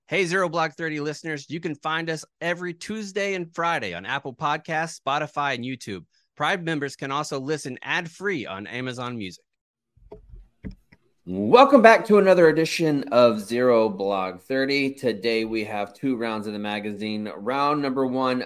Hey, Zero Block 30 listeners, you can find us every Tuesday and Friday on Apple Podcasts, Spotify, and YouTube. Pride members can also listen ad-free on Amazon Music. Welcome back to another edition of Zero Block 30. Today we have 2 rounds of the magazine. Round number 1,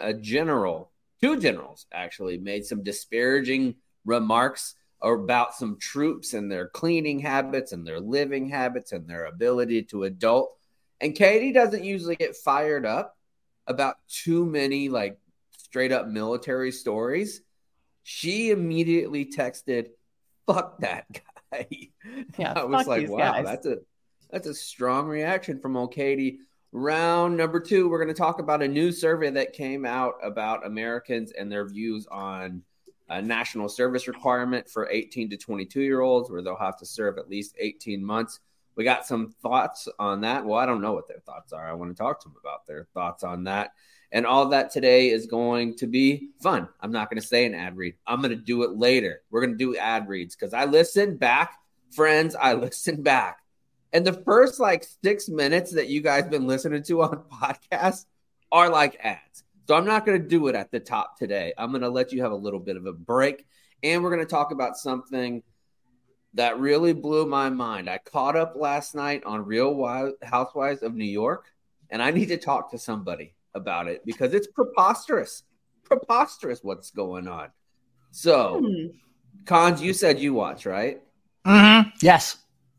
two generals actually made some disparaging remarks about some troops and their cleaning habits and their living habits and their ability to adult. And Katie doesn't usually get fired up about too many like straight up military stories. She immediately texted, "Fuck that guy." Yeah, I was like, wow, that's a strong reaction from old Katie. Round number 2, we're going to talk about a new survey that came out about Americans and their views on a national service requirement for 18 to 22-year-olds, where they'll have to serve at least 18 months. We got some thoughts on that. Well, I don't know what their thoughts are. I want to talk to them about their thoughts on that. And all that today is going to be fun. I'm not going to say an ad read. I'm going to do it later. We're going to do ad reads because I listened back. Friends, I listened back. And the first 6 minutes that you guys been listening to on podcasts are like ads. So I'm not going to do it at the top today. I'm going to let you have a little bit of a break. And we're going to talk about something that really blew my mind. I caught up last night on Real Housewives of New York, and I need to talk to somebody about it because it's preposterous what's going on. So, Cons, you said you watch, right? Mm-hmm. Yes.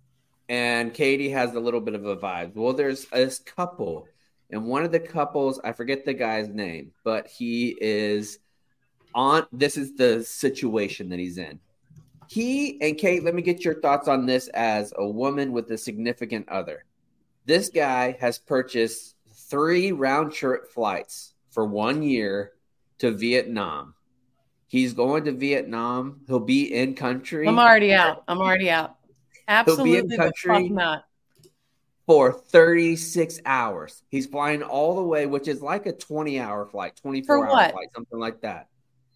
And Katie has a little bit of a vibe. Well, there's this couple, and one of the couples, I forget the guy's name, but he is on, this is the situation that he's in. He and Kate, let me get your thoughts on this as a woman with a significant other. This guy has purchased 3 round-trip flights for 1 year to Vietnam. He's going to Vietnam. He'll be in country. I'm already out. Absolutely. He'll be in country not. for 36 hours. He's flying all the way, which is like a 20-hour flight, 24-hour flight, something like that.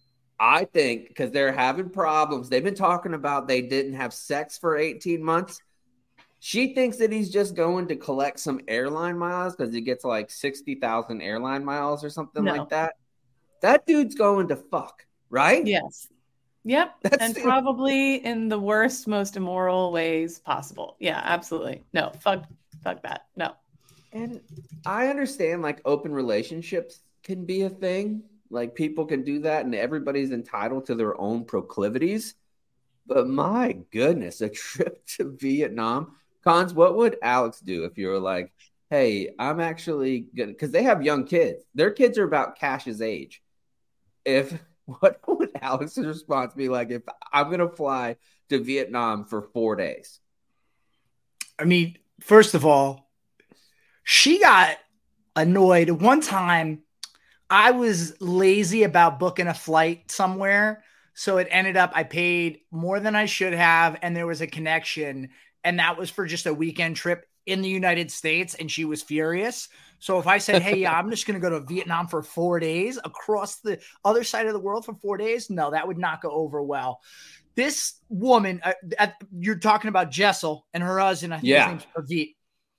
I think because they're having problems. They've been talking about they didn't have sex for 18 months. She thinks that he's just going to collect some airline miles because he gets 60,000 airline miles or something like that. That dude's going to fuck, right? Yes. Yep. Probably in the worst, most immoral ways possible. Yeah, absolutely. No, fuck that. No. And I understand open relationships can be a thing. People can do that and everybody's entitled to their own proclivities. But my goodness, a trip to Vietnam. Cons, what would Alex do if you were like, hey, I'm actually good? Because they have young kids. Their kids are about Cash's age. What would Alex's response be like if I'm going to fly to Vietnam for 4 days? I mean, first of all, she got annoyed. One time, I was lazy about booking a flight somewhere. So it ended up I paid more than I should have. And there was a connection. And that was for just a weekend trip in the United States. And she was furious. So if I said, hey, yeah, I'm just going to go to Vietnam for 4 days across the other side of the world for 4 days. No, that would not go over well. This woman, you're talking about Jessel and her husband. I think his name's Pravit.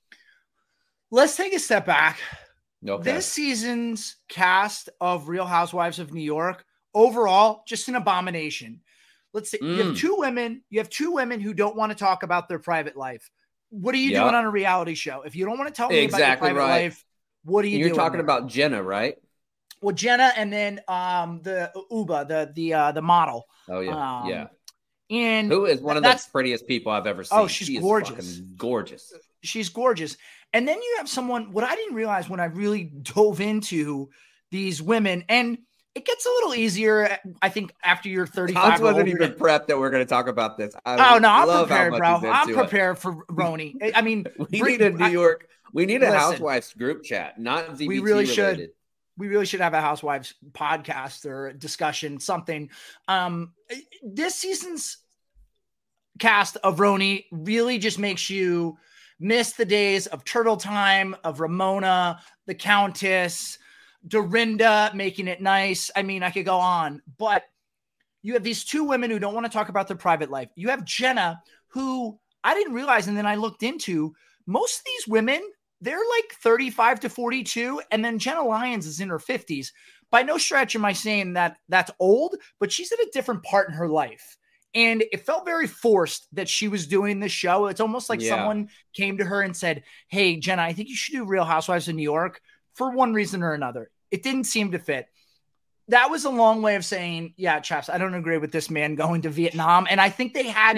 Let's take a step back. Okay. This season's cast of Real Housewives of New York, overall, just an abomination. Let's say you have two women who don't want to talk about their private life. What are you doing on a reality show? If you don't want to tell me about your private life, what are you doing? You're talking about Jenna, right? Well, Jenna and then the Uba, the model. Oh yeah. Yeah. And who is one of the prettiest people I've ever seen. Oh, she's gorgeous. Gorgeous. She's gorgeous. And then you have someone, what I didn't realize when I really dove into these women, and it gets a little easier, I think, after you're 35. I wasn't even prepped that we're going to talk about this. I'm prepared, bro. I'm prepared for Roni. I mean, we need a New York. We need a Housewives group chat, not ZBT we really related. Should. We really should have a Housewives podcast or discussion, something. This season's cast of Roni really just makes you miss the days of Turtle Time, of Ramona, the Countess, Dorinda making it nice. I mean, I could go on, but you have these two women who don't want to talk about their private life. You have Jenna, who I didn't realize, and then I looked into, most of these women they're like 35 to 42. And then Jenna Lyons is in her 50s. By no stretch am I saying that that's old, but she's at a different part in her life. And it felt very forced that she was doing this show. It's almost like someone came to her and said, hey, Jenna, I think you should do Real Housewives of New York for one reason or another. It didn't seem to fit. That was a long way of saying, yeah, chaps, I don't agree with this man going to Vietnam. And I think they had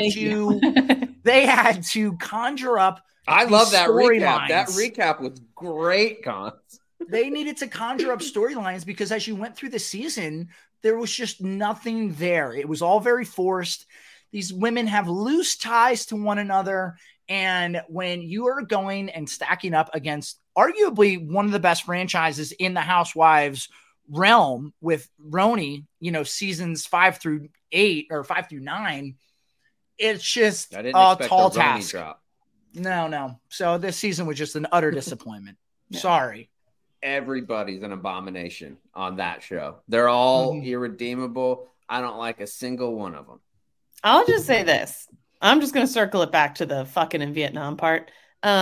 to conjure up. I love that recap. Lines. That recap was great, Cons. They needed to conjure up storylines because as you went through the season, there was just nothing there. It was all very forced. These women have loose ties to one another. And when you are going and stacking up against arguably one of the best franchises in the Housewives realm with RHONY, seasons 5 through 8 or 5 through 9, it's just a tall task. No. So this season was just an utter disappointment. Sorry. Everybody's an abomination on that show. They're all irredeemable. I don't like a single one of them. I'll just say this. I'm just going to circle it back to the fucking in Vietnam part.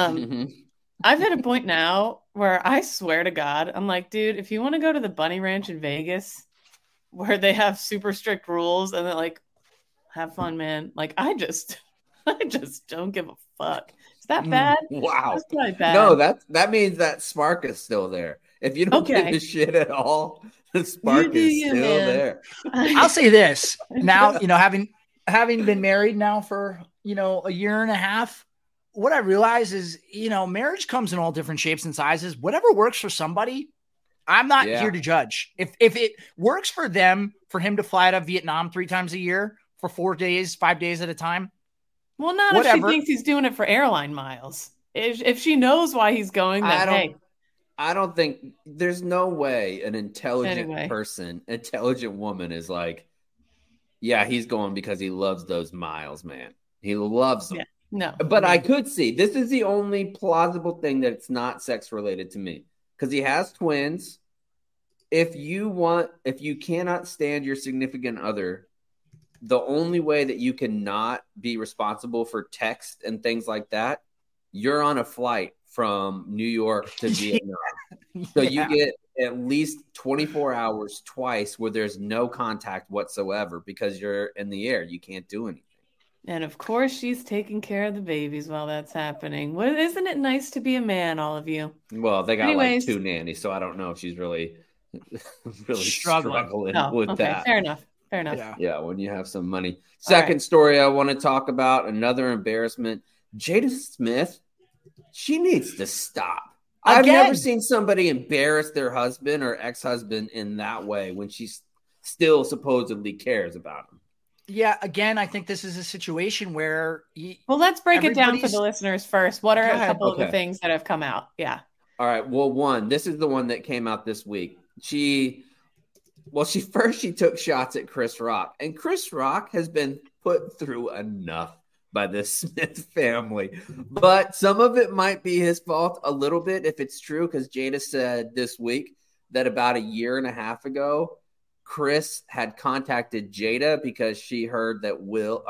I've hit a point now where I swear to God, I'm like, dude, if you want to go to the Bunny Ranch in Vegas where they have super strict rules and they're like, have fun, man. Like, I just don't give a fuck. Is that bad? Wow. That's probably bad. No, that means that spark is still there. If you don't give a shit at all, the spark is still there. I'll say this now, having been married now for, a year and a half, what I realize is, marriage comes in all different shapes and sizes. Whatever works for somebody, I'm not here to judge. If it works for them, for him to fly to Vietnam 3 times a year for 4 days, 5 days at a time. Well, not whatever. If she thinks he's doing it for airline miles. If she knows why he's going, then I don't think there's no way an intelligent intelligent woman is like, yeah, he's going because he loves those miles, man. He loves them. Yeah. No. But I could see this is the only plausible thing that it's not sex related to me because he has twins. If you cannot stand your significant other, the only way that you cannot be responsible for text and things like that, you're on a flight from New York to Vietnam. So you get at least 24 hours twice where there's no contact whatsoever because you're in the air. You can't do anything. And of course, she's taking care of the babies while that's happening. Well, isn't it nice to be a man, all of you? Well, they got like 2 nannies, so I don't know if she's really struggling with that. Fair enough. Yeah, when you have some money. Second story I want to talk about, another embarrassment. Jada Smith, she needs to stop. I've never seen somebody embarrass their husband or ex-husband in that way when she still supposedly cares about him. Yeah, again, I think this is a situation where... Well, let's break it down for the listeners first. What are a couple of the things that have come out? Yeah. All right. Well, this is the one that came out this week. She took shots at Chris Rock. And Chris Rock has been put through enough by the Smith family. But some of it might be his fault a little bit if it's true, because Jada said this week that about a year and a half ago, Chris had contacted Jada because he heard that Will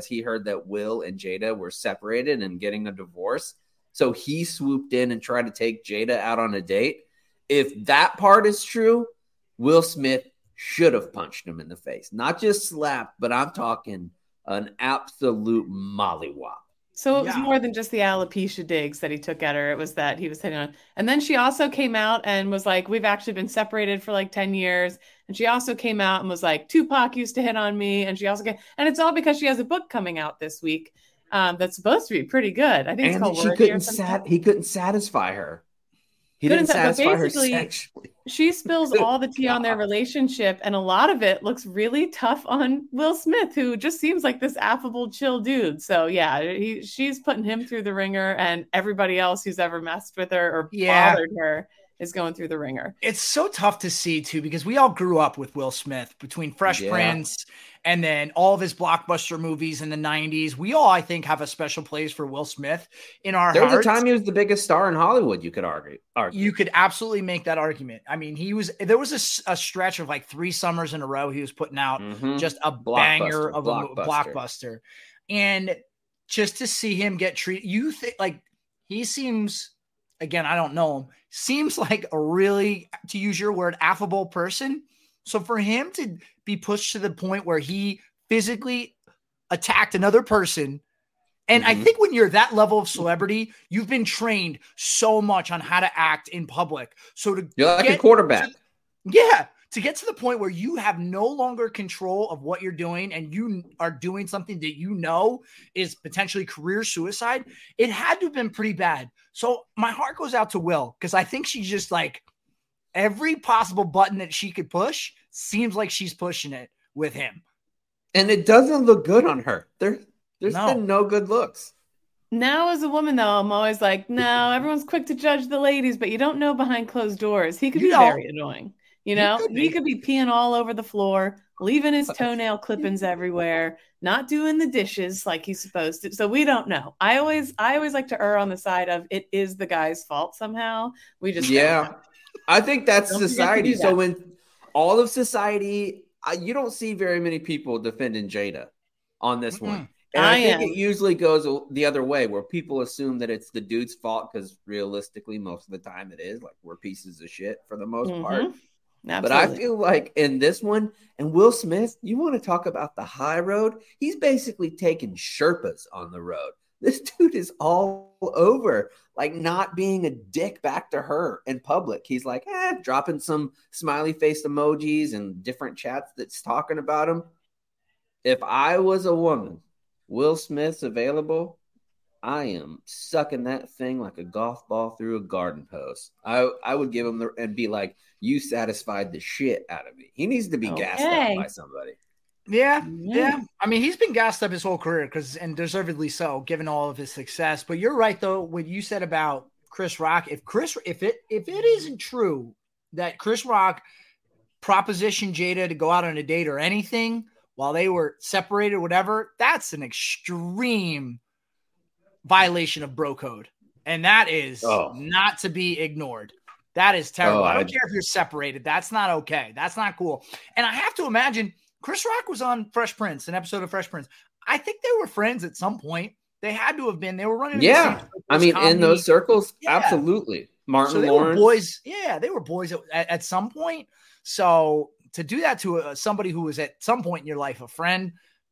and Jada were separated and getting a divorce. So he swooped in and tried to take Jada out on a date. If that part is true, Will Smith should have punched him in the face. Not just slapped, but I'm talking an absolute mollywop. So it was more than just the alopecia digs that he took at her. It was that he was hitting on. And then she also came out and was like, we've actually been separated for like 10 years. And she also came out and was like, Tupac used to hit on me. And and it's all because she has a book coming out this week that's supposed to be pretty good. I think it's called he couldn't satisfy her. He didn't satisfy her sexually. She spills all the tea on their relationship, and a lot of it looks really tough on Will Smith, who just seems like this affable, chill dude. So yeah, she's putting him through the ringer, and everybody else who's ever messed with her or bothered her is going through the ringer. It's so tough to see too, because we all grew up with Will Smith between Fresh Prince and then all of his blockbuster movies in the 90s. We all, I think, have a special place for Will Smith in our hearts. There was a time he was the biggest star in Hollywood, you could argue. You could absolutely make that argument. I mean, there was a stretch of like 3 summers in a row he was putting out just a banger of a blockbuster. And just to see him get treated, you think like he seems again, I don't know him, seems like a really, to use your word, affable person. So for him to be pushed to the point where he physically attacked another person, and I think when you're that level of celebrity, you've been trained so much on how to act in public. So you're like a quarterback. To get to the point where you have no longer control of what you're doing and you are doing something that you know is potentially career suicide, it had to have been pretty bad. So my heart goes out to Will, because I think she's just like, every possible button that she could push seems like she's pushing it with him. And it doesn't look good on her. There's been no good looks. Now, as a woman, though, I'm always like, no, everyone's quick to judge the ladies, but you don't know behind closed doors. He could be very annoying. You know, he could be peeing all over the floor, leaving his toenail clippings everywhere, not doing the dishes like he's supposed to. So we don't know. I always like to err on the side of it is the guy's fault somehow. We just don't know. I think that's society. So when all of society, you don't see very many people defending Jada on this one. And I think it usually goes the other way, where people assume that it's the dude's fault, because realistically, most of the time it is. Like, we're pieces of shit for the most part. Absolutely. But I feel like in this one, and Will Smith, you want to talk about the high road? He's basically taking Sherpas on the road. This dude is all over, like, not being a dick back to her in public. He's like, dropping some smiley face emojis and different chats that's talking about him. If I was a woman, Will Smith's available, I am sucking that thing like a golf ball through a garden post. I would give him and be like, you satisfied the shit out of me. He needs to be gassed up by somebody. Yeah. I mean, he's been gassed up his whole career, and deservedly so, given all of his success. But you're right, though, what you said about Chris Rock. If it isn't true that Chris Rock propositioned Jada to go out on a date or anything while they were separated, whatever, that's an extreme violation of bro code. And that is not to be ignored. That is terrible. I don't care if you're separated. That's not okay. That's not cool. And I have to imagine Chris Rock was on Fresh Prince, an episode of Fresh Prince. I think they were friends at some point. They had to have been. They were running. I mean, in those circles, absolutely. Martin Lawrence. Were boys. Yeah, they were boys at some point. So to do that to somebody who was at some point in your life a friend,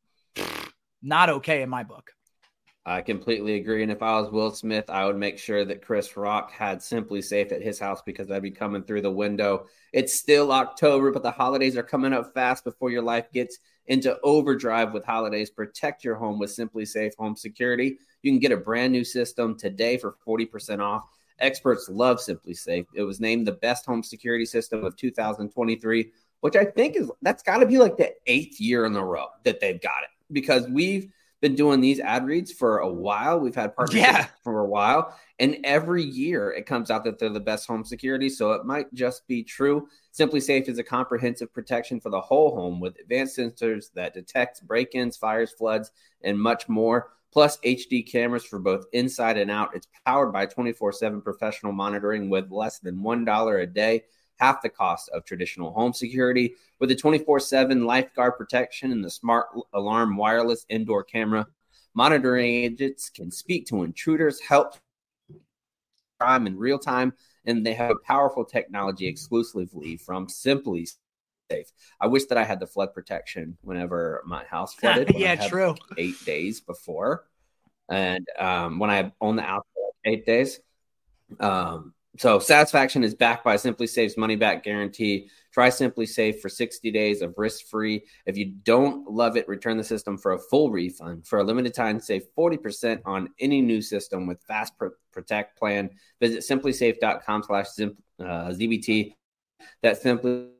not okay in my book. I completely agree. And if I was Will Smith, I would make sure that Chris Rock had Simply Safe at his house, because I'd be coming through the window. It's still October, but the holidays are coming up fast before your life gets into overdrive with holidays. Protect your home with Simply Safe Home Security. You can get a brand new system today for 40% off. Experts love Simply Safe. It was named the best home security system of 2023, which I think that's got to be like the 8th year in a row that they've got it, because we've been doing these ad reads for a while. We've had partnerships for a while, and every year it comes out that they're the best home security. So it might just be true. Simply Safe is a comprehensive protection for the whole home with advanced sensors that detect break-ins, fires, floods, and much more. Plus HD cameras for both inside and out. It's powered by 24/7 professional monitoring with less than $1 a day, half the cost of traditional home security. With the 24/7 lifeguard protection and the smart alarm wireless indoor camera, monitoring agents can speak to intruders, help crime in real time, and they have a powerful technology exclusively from Simply Safe. I wish that I had the flood protection whenever my house flooded. True. 8 days before, and when I owned the house for 8 days. So satisfaction is backed by Simply Safe's money back guarantee. Try Simply Safe for 60 days of risk-free. If you don't love it, return the system for a full refund. For a limited time, save 40% on any new system with Fast Protect plan. Visit simplysafe.com/ZBT. That's simply.com.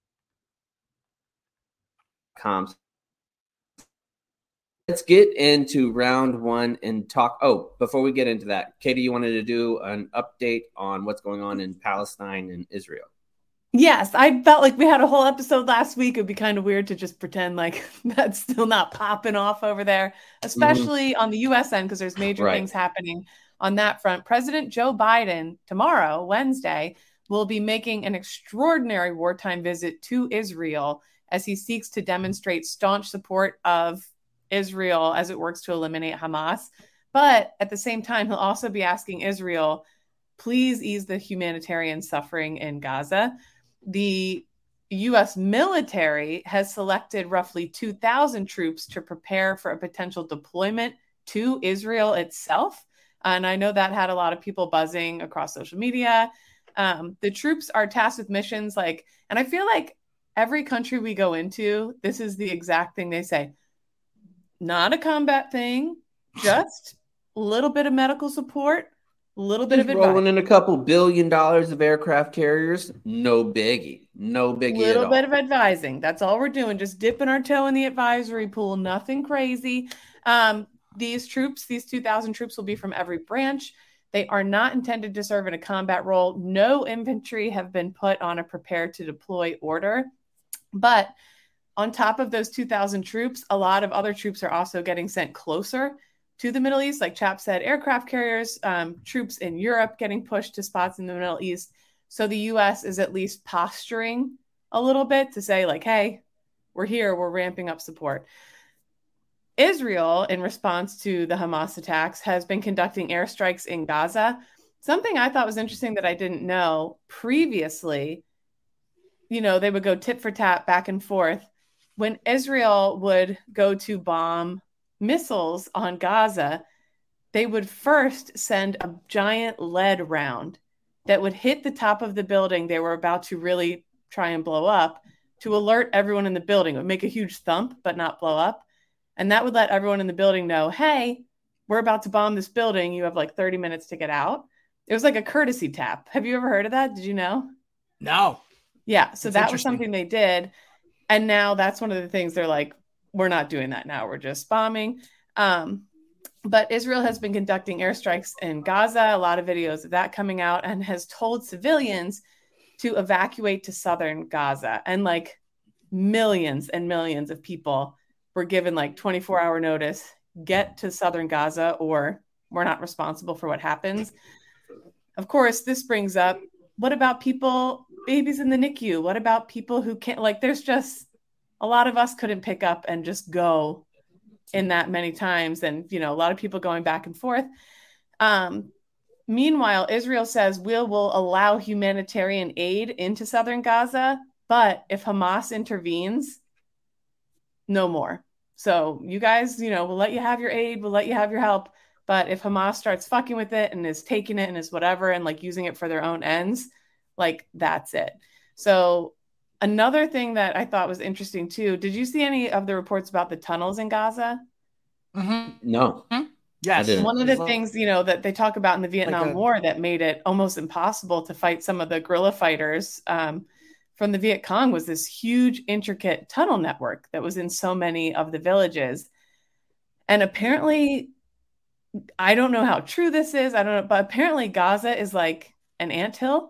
Let's get into round one and talk. Oh, before we get into that, Katie, you wanted to do an update on what's going on in Palestine and Israel. Yes, I felt like we had a whole episode last week. It'd be kind of weird to just pretend like that's still not popping off over there, especially on the U.S. end, because there's major things happening on that front. President Joe Biden tomorrow, Wednesday, will be making an extraordinary wartime visit to Israel as he seeks to demonstrate staunch support of Israel as it works to eliminate Hamas. But at the same time, he'll also be asking Israel please ease the humanitarian suffering in Gaza. The U.S. military has selected roughly 2,000 troops to prepare for a potential deployment to Israel itself. And I know that had a lot of people buzzing across social media. The troops are tasked with missions like, and I feel like every country we go into, this is the exact thing they say. Not a combat thing, just a little bit of medical support, a little bit of advice. Rolling in a couple $1 billion of aircraft carriers, no biggie. No biggie at all. Little bit of advising. That's all we're doing. Just dipping our toe in the advisory pool. Nothing crazy. These troops, these 2,000 troops will be from every branch. They are not intended to serve in a combat role. No infantry have been put on a prepare to deploy order. But on top of those 2,000 troops, a lot of other troops are also getting sent closer to the Middle East. Like Chap said, aircraft carriers, troops in Europe getting pushed to spots in the Middle East. So the U.S. is at least posturing a little bit to say, like, hey, we're here, we're ramping up support. Israel, in response to the Hamas attacks, has been conducting airstrikes in Gaza. Something I thought was interesting that I didn't know previously, they would go tit for tat back and forth. When Israel would go to bomb missiles on Gaza, they would first send a giant lead round that would hit the top of the building they were about to really try and blow up to alert everyone in the building. It would make a huge thump, but not blow up. And that would let everyone in the building know, hey, we're about to bomb this building. You have like 30 minutes to get out. It was like a courtesy tap. Have you ever heard of that? Did you know? No. Yeah. So that was something they did. And now that's one of the things they're like, we're not doing that now. We're just bombing. But Israel has been conducting airstrikes in Gaza, a lot of videos of that coming out, and has told civilians to evacuate to southern Gaza. And like millions and millions of people were given like 24-hour notice, get to southern Gaza or we're not responsible for what happens. Of course, this brings up, what about people, babies in the NICU? What about people who can't, like, there's just a lot of us couldn't pick up and just go in that many times. And, a lot of people going back and forth. Meanwhile, Israel says we will allow humanitarian aid into southern Gaza, but if Hamas intervenes, no more. So you guys, we'll let you have your aid, we'll let you have your help. But if Hamas starts fucking with it and is taking it and is whatever and like using it for their own ends, like that's it. So another thing that I thought was interesting too, did you see any of the reports about the tunnels in Gaza? Mm-hmm. No. Mm-hmm. Yes. One of the things, that they talk about in the Vietnam War that made it almost impossible to fight some of the guerrilla fighters from the Viet Cong was this huge, intricate tunnel network that was in so many of the villages. And apparently, I don't know how true this is. I don't know, but apparently Gaza is like an anthill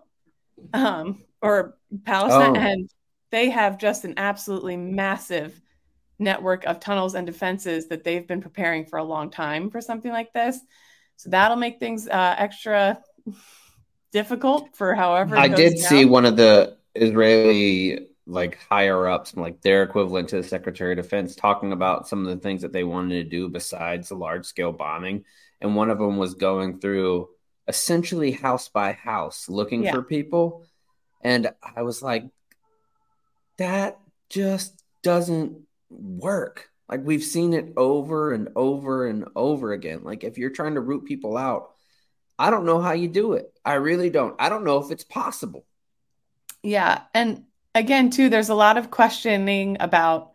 or Palestine. And they have just an absolutely massive network of tunnels and defenses that they've been preparing for a long time for something like this. So that'll make things extra difficult for however. I did see one of the Israeli higher ups, like their equivalent to the Secretary of Defense, talking about some of the things that they wanted to do besides the large scale bombing. And one of them was going through essentially house by house looking for people. And I was like, that just doesn't work. Like, we've seen it over and over and over again. Like, if you're trying to root people out, I don't know how you do it. I really don't. I don't know if it's possible. Yeah. And again, too, there's a lot of questioning about,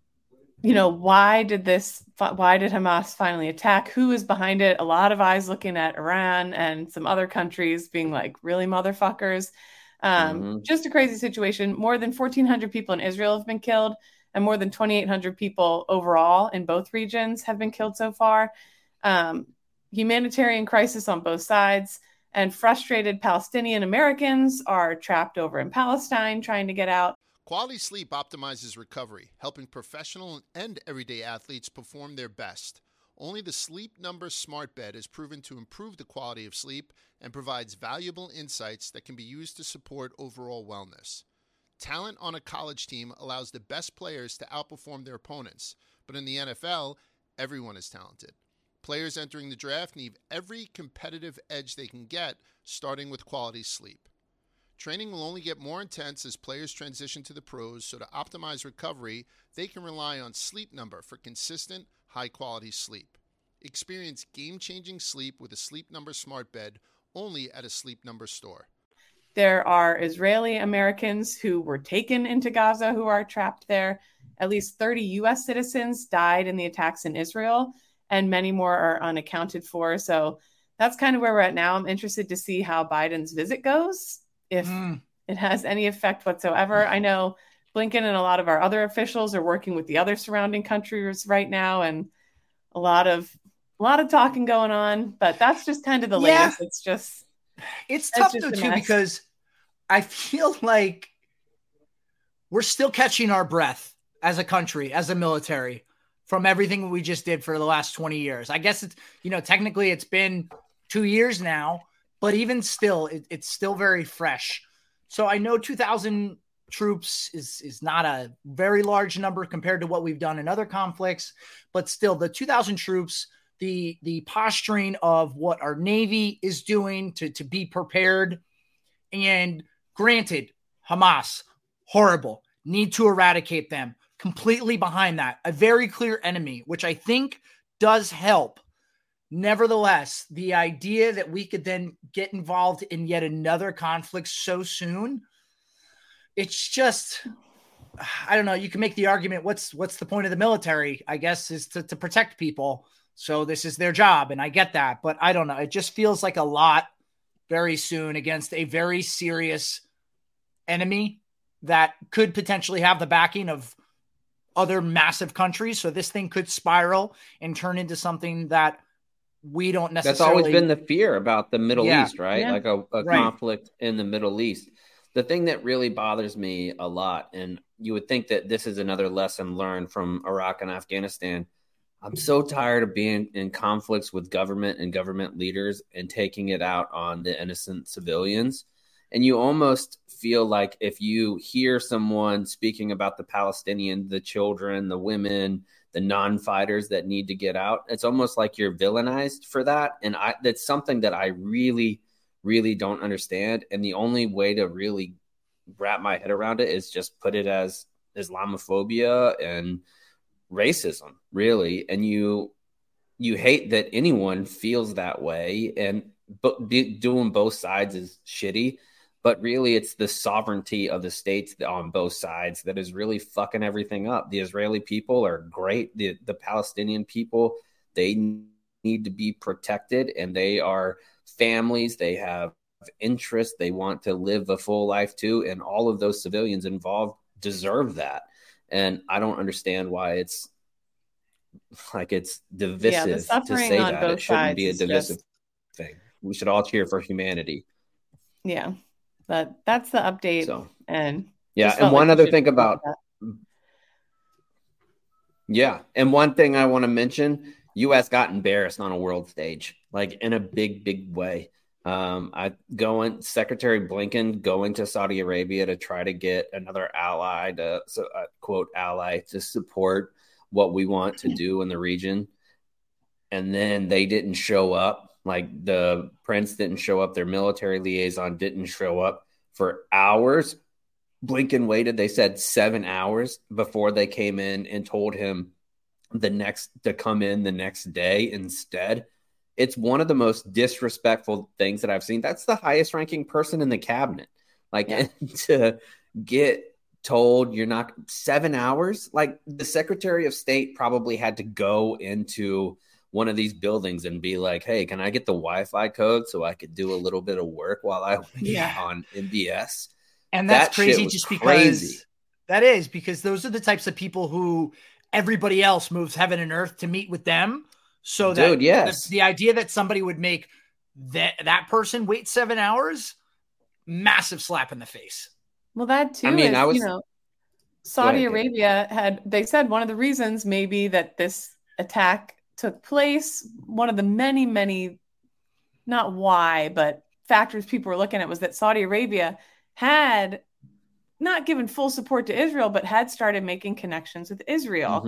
why did Hamas finally attack? Who is behind it? A lot of eyes looking at Iran and some other countries being like, really, motherfuckers? Just a crazy situation. More than 1,400 people in Israel have been killed, and more than 2,800 people overall in both regions have been killed so far. Humanitarian crisis on both sides, and frustrated Palestinian Americans are trapped over in Palestine trying to get out. Quality sleep optimizes recovery, helping professional and everyday athletes perform their best. Only the Sleep Number Smart Bed is proven to improve the quality of sleep and provides valuable insights that can be used to support overall wellness. Talent on a college team allows the best players to outperform their opponents, but in the NFL, everyone is talented. Players entering the draft need every competitive edge they can get, starting with quality sleep. Training will only get more intense as players transition to the pros, so to optimize recovery, they can rely on Sleep Number for consistent, high-quality sleep. Experience game-changing sleep with a Sleep Number smart bed only at a Sleep Number store. There are Israeli Americans who were taken into Gaza who are trapped there. At least 30 U.S. citizens died in the attacks in Israel, and many more are unaccounted for. So that's kind of where we're at now. I'm interested to see how Biden's visit goes, if it has any effect whatsoever. I know Blinken and a lot of our other officials are working with the other surrounding countries right now, and a lot of talking going on, but that's just kind of the latest. It's tough though too, because I feel like we're still catching our breath as a country, as a military, from everything we just did for the last 20 years. I guess it's, technically it's been 2 years now, but even still, it's still very fresh. So I know 2,000 troops is not a very large number compared to what we've done in other conflicts, but still the 2,000 troops, the posturing of what our Navy is doing to be prepared. And granted, Hamas, horrible, need to eradicate them, completely behind that. A very clear enemy, which I think does help. Nevertheless, the idea that we could then get involved in yet another conflict so soon, it's just, I don't know. You can make the argument, what's the point of the military, I guess, is to protect people. So this is their job, and I get that. But I don't know. It just feels like a lot very soon against a very serious enemy that could potentially have the backing of other massive countries. So this thing could spiral and turn into something that we don't necessarily... That's always been the fear about the Middle East, right? Yeah. Like a conflict in the Middle East. The thing that really bothers me a lot, and you would think that this is another lesson learned from Iraq and Afghanistan, I'm so tired of being in conflicts with government and government leaders and taking it out on the innocent civilians. And you almost feel like if you hear someone speaking about the Palestinian, the children, the women, the non-fighters that need to get out, it's almost like you're villainized for that. And that's something that I really, really don't understand. And the only way to really wrap my head around it is just put it as Islamophobia and racism, really. And you hate that anyone feels that way, and doing both sides is shitty. But really, it's the sovereignty of the states on both sides that is really fucking everything up. The Israeli people are great. The Palestinian people, they need to be protected, and they are families. They have interests. They want to live a full life too. And all of those civilians involved deserve that. And I don't understand why it's divisive to say that. It shouldn't be a divisive thing. We should all cheer for humanity. Yeah. But that's the update. So, and one other thing about and one thing I want to mention, U.S. got embarrassed on a world stage, like in a big, big way. Secretary Blinken going to Saudi Arabia to try to get another ally quote ally to support what we want to do in the region. And then they didn't show up. Like the prince didn't show up. Their military liaison didn't show up for hours. Blinken waited, they said 7 hours before they came in and told him to come in the next day instead. It's one of the most disrespectful things that I've seen. That's the highest ranking person in the cabinet. To get told you're not 7 hours, like the Secretary of State probably had to go into one of these buildings and be like, hey, can I get the Wi-Fi code so I could do a little bit of work while I was on MBS? And that's crazy just because that is because those are the types of people who everybody else moves heaven and earth to meet with them. So the idea that somebody would make that person wait 7 hours, massive slap in the face. Well, that too Saudi Arabia they said one of the reasons maybe that this attack took place, one of the many, many, not why, but factors people were looking at was that Saudi Arabia had not given full support to Israel, but had started making connections with Israel.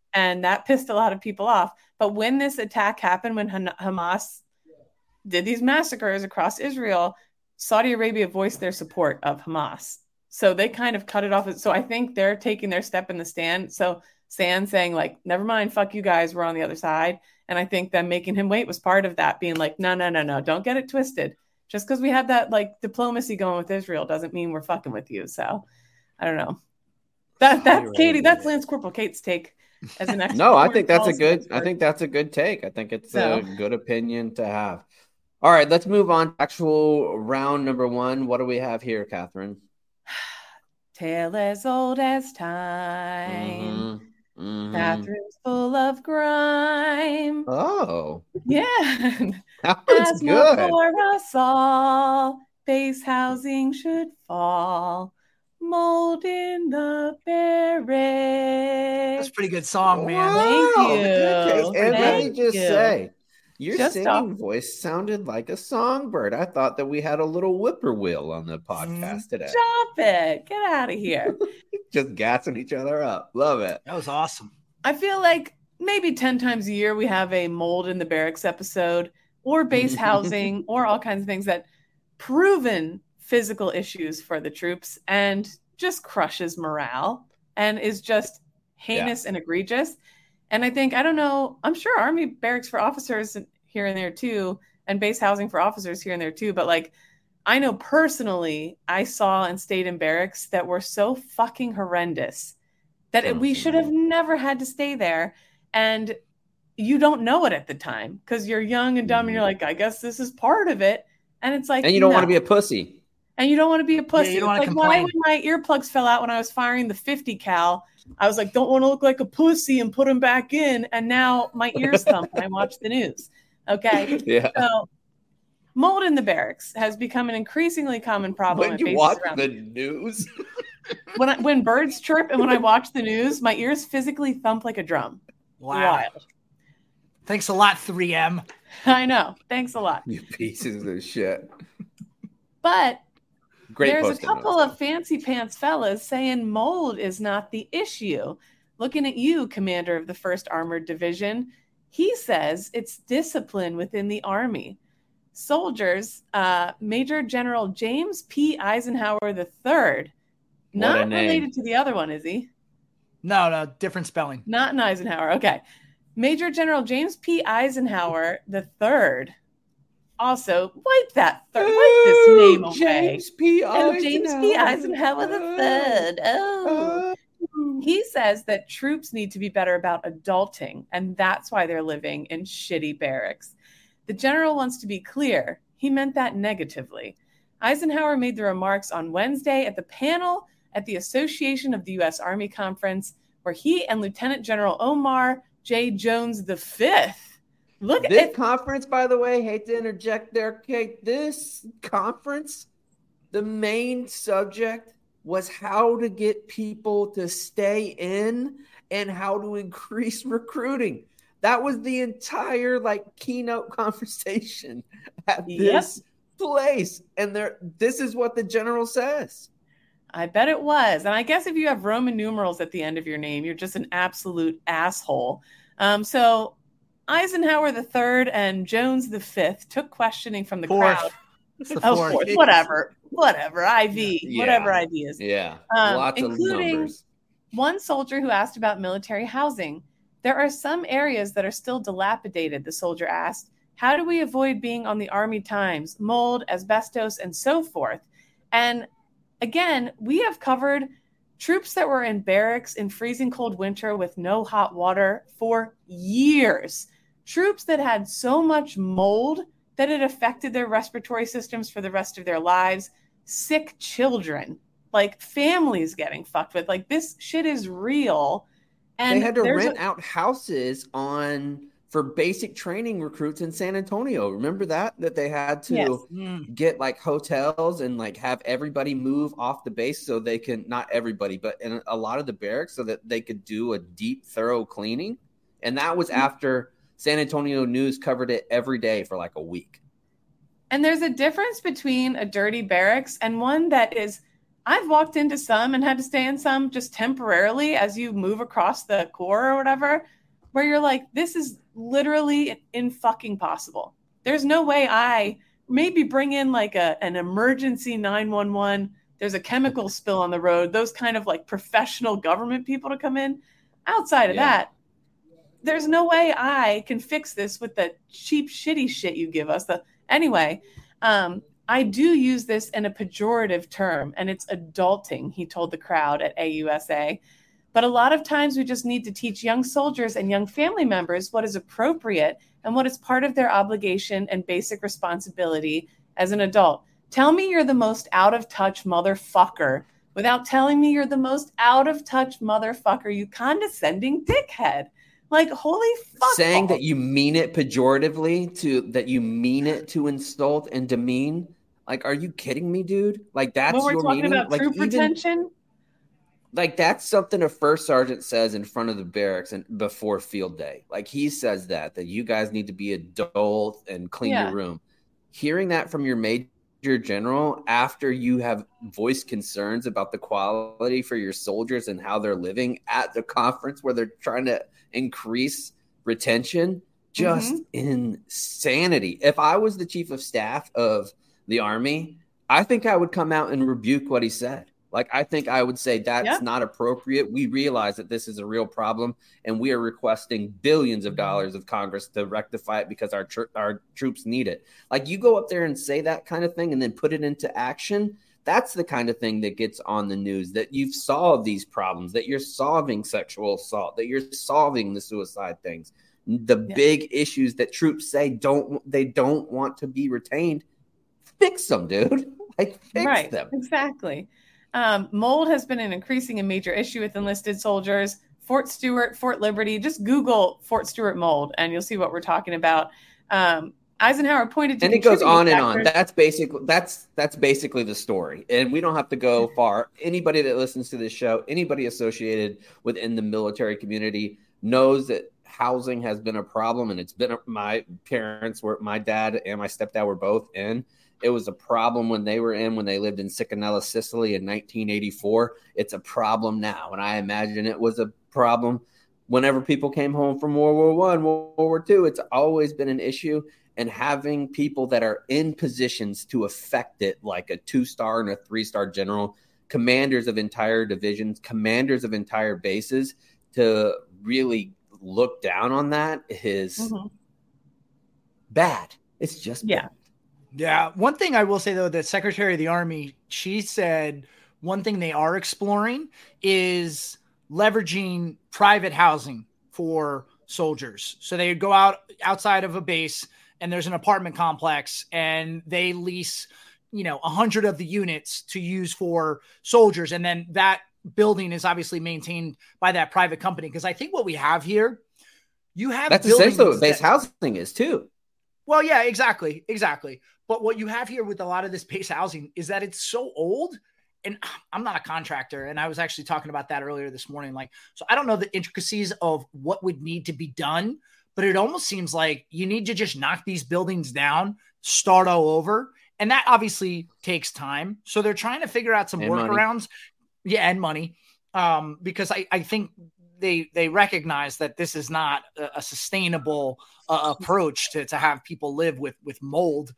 And that pissed a lot of people off. But when this attack happened, when Hamas did these massacres across Israel, Saudi Arabia voiced their support of Hamas. So they kind of cut it off. So I think they're taking their step in the stand. So saying like, never mind, fuck you guys, we're on the other side. And I think them making him wait was part of that, being like, no, don't get it twisted. Just because we have that like diplomacy going with Israel doesn't mean we're fucking with you. So I don't know. That's Katie. That's Lance Corporal Kate's take as an expert. No, I think that's a good. I think that's a good take. I think it's a good opinion to have. All right, let's move on to actual round number 1. What do we have here, Catherine? Tale as old as time. Bathrooms full of grime. Oh, yeah. That was good. For us all, base housing should fall. Mold in the barracks. That's a pretty good song, man. Thank you. And let me just say, your singing voice sounded like a songbird. I thought that we had a little whippoorwill on the podcast today. Stop it. Get out of here. Just gassing each other up. Love it. That was awesome. I feel like maybe 10 times a year we have a mold in the barracks episode or base housing or all kinds of things that proven physical issues for the troops and just crushes morale and is just heinous and egregious. And I think, I don't know, I'm sure Army barracks for officers here and there too, and base housing for officers here and there too. But like, I know personally, I saw and stayed in barracks that were so fucking horrendous that we should have never had to stay there. And you don't know it at the time because you're young and dumb and you're like, I guess this is part of it. And it's like, and you don't want to be a pussy. And you don't want to be a pussy. Yeah, you don't want to complain. Why when my earplugs fell out when I was firing the 50 cal, I was like, don't want to look like a pussy and put them back in. And now my ears thump when I watch the news. Okay. Yeah. So mold in the barracks has become an increasingly common problem. When you watch the news? when birds chirp and when I watch the news, my ears physically thump like a drum. Wow. Wild. Thanks a lot, 3M. I know. Thanks a lot. You pieces of shit. But great. There's a couple of fancy pants fellas saying mold is not the issue. Looking at you, Commander of the 1st Armored Division, he says it's discipline within the Army. Soldiers, Major General James P. Eisenhower III, not related to the other one, is he? No, different spelling. Not an Eisenhower. Okay. Major General James P. Eisenhower III. Also, wipe this name away. James P. Eisenhower III. Oh. He says that troops need to be better about adulting, and that's why they're living in shitty barracks. The general wants to be clear. He meant that negatively. Eisenhower made the remarks on Wednesday at the panel at the Association of the U.S. Army Conference, where he and Lieutenant General Omar J. Jones V. Look at this conference, by the way, hate to interject there, Kate. This conference, the main subject was how to get people to stay in and how to increase recruiting. That was the entire keynote conversation at this place. And this is what the general says. I bet it was. And I guess if you have Roman numerals at the end of your name, you're just an absolute asshole. So Eisenhower III and Jones V took questioning from the crowd. Fourth. Whatever, IV, whatever IV is. Yeah, lots including of numbers. One soldier who asked about military housing. There are some areas that are still dilapidated, the soldier asked. How do we avoid being on the Army Times, mold, asbestos, and so forth? And again, we have covered troops that were in barracks in freezing cold winter with no hot water for years. Troops that had so much mold that it affected their respiratory systems for the rest of their lives. Sick children, families getting fucked with. This shit is real. And they had to rent out houses for basic training recruits in San Antonio. Remember that they had to get hotels and have everybody move off the base so they can, not everybody, but in a lot of the barracks so that they could do a deep, thorough cleaning. And that was after San Antonio News covered it every day for a week. And there's a difference between a dirty barracks and one that is I've walked into some and had to stay in some just temporarily as you move across the core or whatever, where you're like, this is literally in fucking possible. There's no way I maybe bring in like an emergency 911. There's a chemical spill on the road. Those kind of like professional government people to come in. Outside of that, there's no way I can fix this with the cheap, shitty shit you give us. Anyway, I do use this in a pejorative term, and it's adulting, he told the crowd at AUSA. But a lot of times we just need to teach young soldiers and young family members what is appropriate and what is part of their obligation and basic responsibility as an adult. Tell me you're the most out-of-touch motherfucker without telling me you're the most out-of-touch motherfucker, you condescending dickhead. Like, holy fuck. Saying that you mean it pejoratively, that you mean it to insult and demean. Like, are you kidding me, dude? Like, that's when we're your talking meaning? about like, troop retention? Like, that's something a first sergeant says in front of the barracks and before field day. Like, he says that you guys need to be adult and clean your room. Hearing that from your major general after you have voiced concerns about the quality for your soldiers and how they're living at the conference where they're trying to increase retention, just insanity. If I was the chief of staff of the Army, I think I would come out and rebuke what he said. Like, I think I would say that's not appropriate. We realize that this is a real problem, and we are requesting billions of dollars of Congress to rectify it because our troops need it. Like, you go up there and say that kind of thing and then put it into action. That's the kind of thing that gets on the news, that you've solved these problems, that you're solving sexual assault, that you're solving the suicide things, the big issues that troops say they don't want to be retained. Fix them, dude. Like, fix them. Exactly. Mold has been an increasing and major issue with enlisted soldiers. Fort Stewart, Fort Liberty, just Google Fort Stewart mold and you'll see what we're talking about. Eisenhower pointed to, and it goes on and on. That's basically the story. And we don't have to go far. Anybody that listens to this show, anybody associated within the military community knows that housing has been a problem, and it's been my dad and my stepdad were both in. It was a problem when they lived in Sicanella, Sicily in 1984. It's a problem now. And I imagine it was a problem whenever people came home from World War I, World War II. It's always been an issue. And having people that are in positions to affect it, like a 2-star and a 3-star general, commanders of entire divisions, commanders of entire bases, to really look down on that is bad. It's just bad. Yeah. One thing I will say, though, that Secretary of the Army, she said one thing they are exploring is leveraging private housing for soldiers. So they go outside of a base and there's an apartment complex and they lease, 100 of the units to use for soldiers. And then that building is obviously maintained by that private company. Because I think what we have here, that's essentially what base housing is too. Well, yeah, exactly. But what you have here with a lot of this base housing is that it's so old, and I'm not a contractor, and I was actually talking about that earlier this morning. So I don't know the intricacies of what would need to be done, but it almost seems like you need to just knock these buildings down, start all over, and that obviously takes time. So they're trying to figure out some workarounds, and money, because I think they recognize that this is not a sustainable approach to have people live with mold.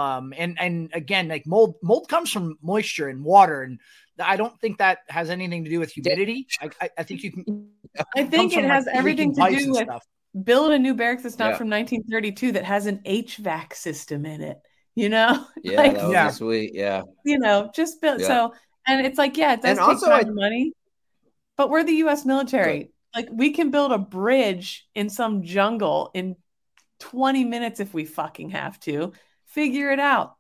And again, like mold comes from moisture and water, and I don't think that has anything to do with humidity. I think you can. I think it has everything to do with build a new barracks that's not from 1932 that has an HVAC system in it. Yeah, that would be sweet. Yeah, just build. So, and it's like, it does take time and money, but we're the U.S. military. Good. Like, we can build a bridge in some jungle in 20 minutes if we fucking have to. Figure it out.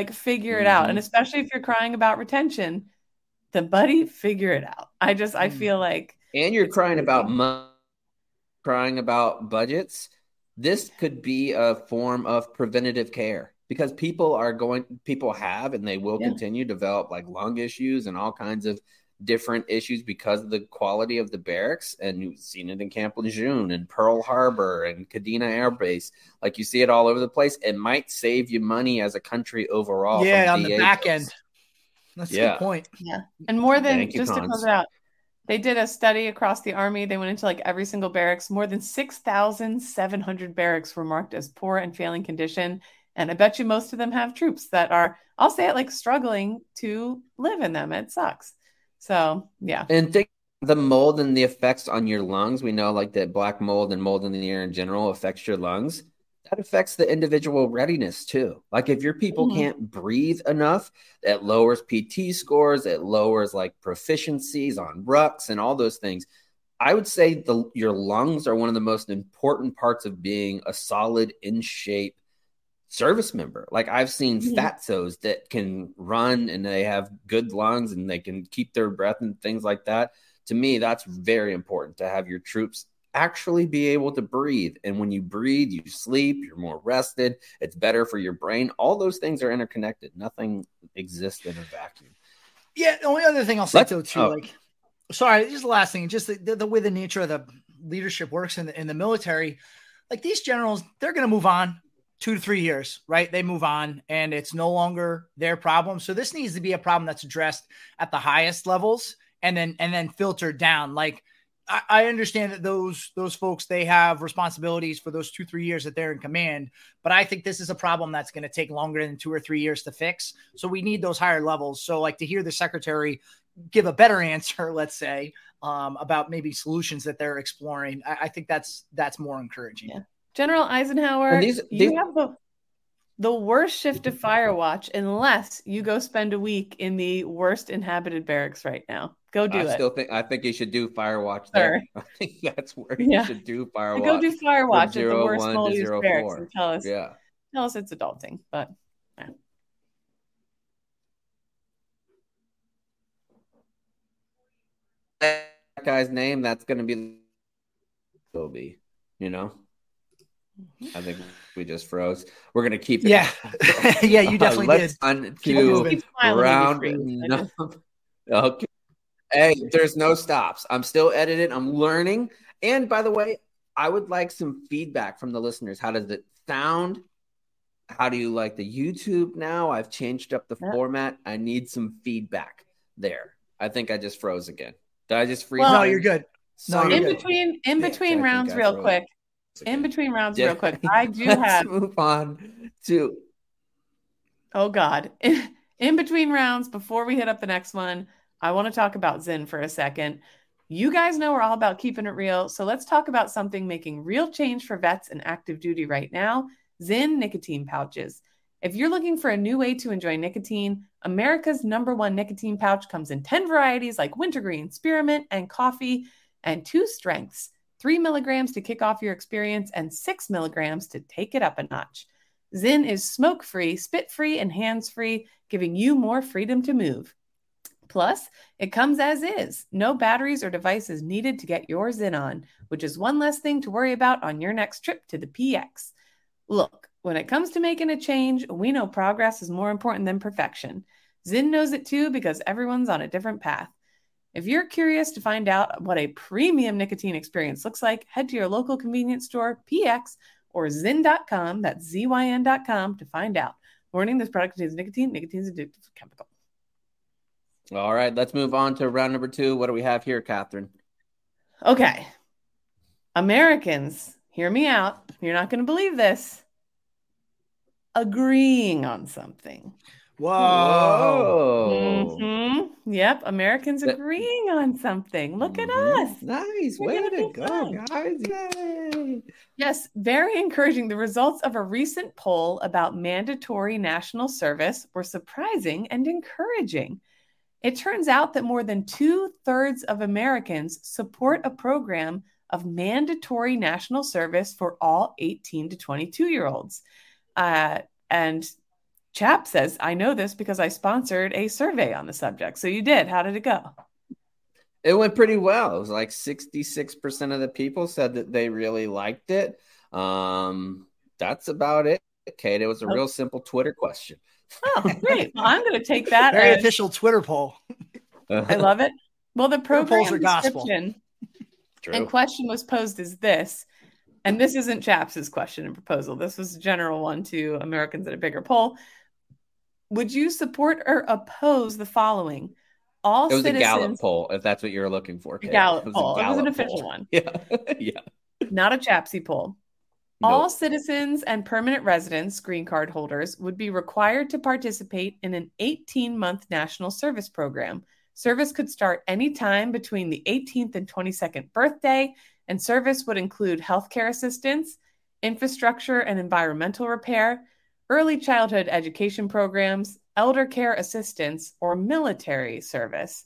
And especially if you're crying about retention, then buddy, figure it out. I feel like, and you're crying about crying about budgets. This could be a form of preventative care, because people have, and they will continue to develop like lung issues and all kinds of different issues because of the quality of the barracks. And you've seen it in Camp Lejeune and Pearl Harbor and Kadena Air Base. Like, you see it all over the place. It might save you money as a country overall. Yeah, on the back end. That's a Yeah. good point. Yeah. And more than, Thank you, just to Cons. close it out, they did a study across the Army. They went into like every single barracks. More than 6,700 barracks were marked as poor and failing condition. And I bet you most of them have troops that are, I'll say it, like struggling to live in them. It sucks. So, yeah. And think the mold and the effects on your lungs. We know like that black mold and mold in the air in general affects your lungs. That affects the individual readiness too. Like if your people can't breathe enough, that lowers PT scores, it lowers like proficiencies on rucks and all those things. I would say your lungs are one of the most important parts of being a solid, in shape service member. Like I've seen fatzos that can run and they have good lungs and they can keep their breath and things like that. To me, that's very important to have your troops actually be able to breathe. And when you breathe, you sleep, you're more rested. It's better for your brain. All those things are interconnected. Nothing exists in a vacuum. Yeah. The only other thing I'll say too, like, sorry, just the last thing, just the way the nature of the leadership works in the military, like these generals, they're going to move on 2 to 3 years, right? They move on and it's no longer their problem. So this needs to be a problem that's addressed at the highest levels and then filtered down. Like I understand that those folks, they have responsibilities for those 2-3 years that they're in command, but I think this is a problem that's going to take longer than 2 or 3 years to fix. So we need those higher levels. So like to hear the secretary give a better answer, let's say, about maybe solutions that they're exploring, I think that's more encouraging. Yeah. General Eisenhower, you have the worst shift of Firewatch unless you go spend a week in the worst inhabited barracks right now. Go do it. I think you should do Firewatch there. I think that's where you should do Firewatch. Go do Firewatch at the worst, moldiest barracks and tell us it's adulting. But yeah. That guy's name, that's going to be Kobe, you know? I think we just froze. We're going to keep it. Yeah. Yeah, you definitely let's did. to round. Okay. Hey, there's no stops. I'm still editing. I'm learning. And by the way, I would like some feedback from the listeners. How does it sound? How do you like the YouTube now? I've changed up the format. I need some feedback there. I think I just froze again. Did I just freeze? Well, no, you're good. No, in between rounds, real quick. In between rounds, real quick. I do have. Move on to. Oh God! In between rounds, before we hit up the next one, I want to talk about Zyn for a second. You guys know we're all about keeping it real, so let's talk about something making real change for vets and active duty right now: Zyn nicotine pouches. If you're looking for a new way to enjoy nicotine, America's #1 nicotine pouch comes in 10 varieties like wintergreen, spearmint, and coffee, and 2 strengths. 3 milligrams to kick off your experience and 6 milligrams to take it up a notch. Zyn is smoke-free, spit-free, and hands-free, giving you more freedom to move. Plus, it comes as is. No batteries or devices needed to get your Zyn on, which is one less thing to worry about on your next trip to the PX. Look, when it comes to making a change, we know progress is more important than perfection. Zyn knows it too because everyone's on a different path. If you're curious to find out what a premium nicotine experience looks like, head to your local convenience store, PX, or Zyn.com, that's ZYN.com, to find out. Warning, this product contains nicotine. Nicotine is an addictive chemical. All right, let's move on to round number 2. What do we have here, Catherine? Okay. Americans, hear me out. You're not going to believe this. Agreeing on something. Whoa. Mm-hmm. Yep. Americans agreeing on something. Look at us. Nice. Way to go, guys. Yay. Yes. Very encouraging. The results of a recent poll about mandatory national service were surprising and encouraging. It turns out that more than 2/3 of Americans support a program of mandatory national service for all 18 to 22-year-olds. And Chap says, I know this because I sponsored a survey on the subject. So you did. How did it go? It went pretty well. It was like 66% of the people said that they really liked it. That's about it, Kate. It was a real simple Twitter question. Oh, great. Well, I'm going to take that. Very official Twitter poll. I love it. Well, the program description and question was posed as this. And this isn't Chaps' question and proposal. This was a general one to Americans at a bigger poll. Would you support or oppose the following? All It was citizens. a Gallup poll, if that's what you're looking for. Kate. Gallup poll. It was an official one. Yeah. Yeah. Not a Chapsy poll. Nope. All citizens and permanent residents, green card holders, would be required to participate in an 18-month national service program. Service could start anytime between the 18th and 22nd birthday, and service would include healthcare assistance, infrastructure and environmental repair, early childhood education programs, elder care assistance, or military service.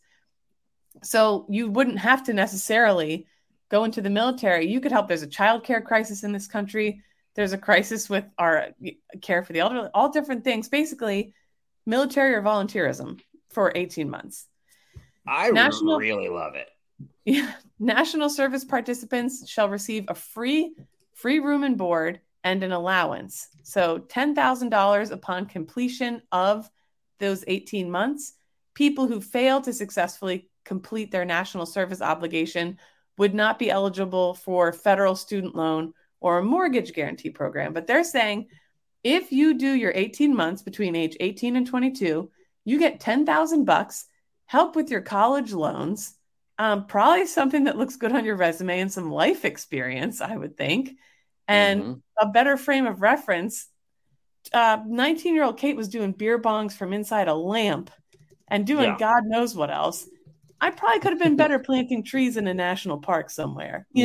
So you wouldn't have to necessarily go into the military. You could help. There's a child care crisis in this country. There's a crisis with our care for the elderly, all different things. Basically, military or volunteerism for 18 months. I really love it. Yeah, national service participants shall receive a free room and board and an allowance. So $10,000 upon completion of those 18 months. People who fail to successfully complete their national service obligation would not be eligible for federal student loan or a mortgage guarantee program. But they're saying if you do your 18 months between age 18 and 22, you get $10,000, help with your college loans, probably something that looks good on your resume and some life experience, I would think, and a better frame of reference. 19-year-old Kate was doing beer bongs from inside a lamp and doing God knows what else. I probably could have been better planting trees in a national park somewhere. You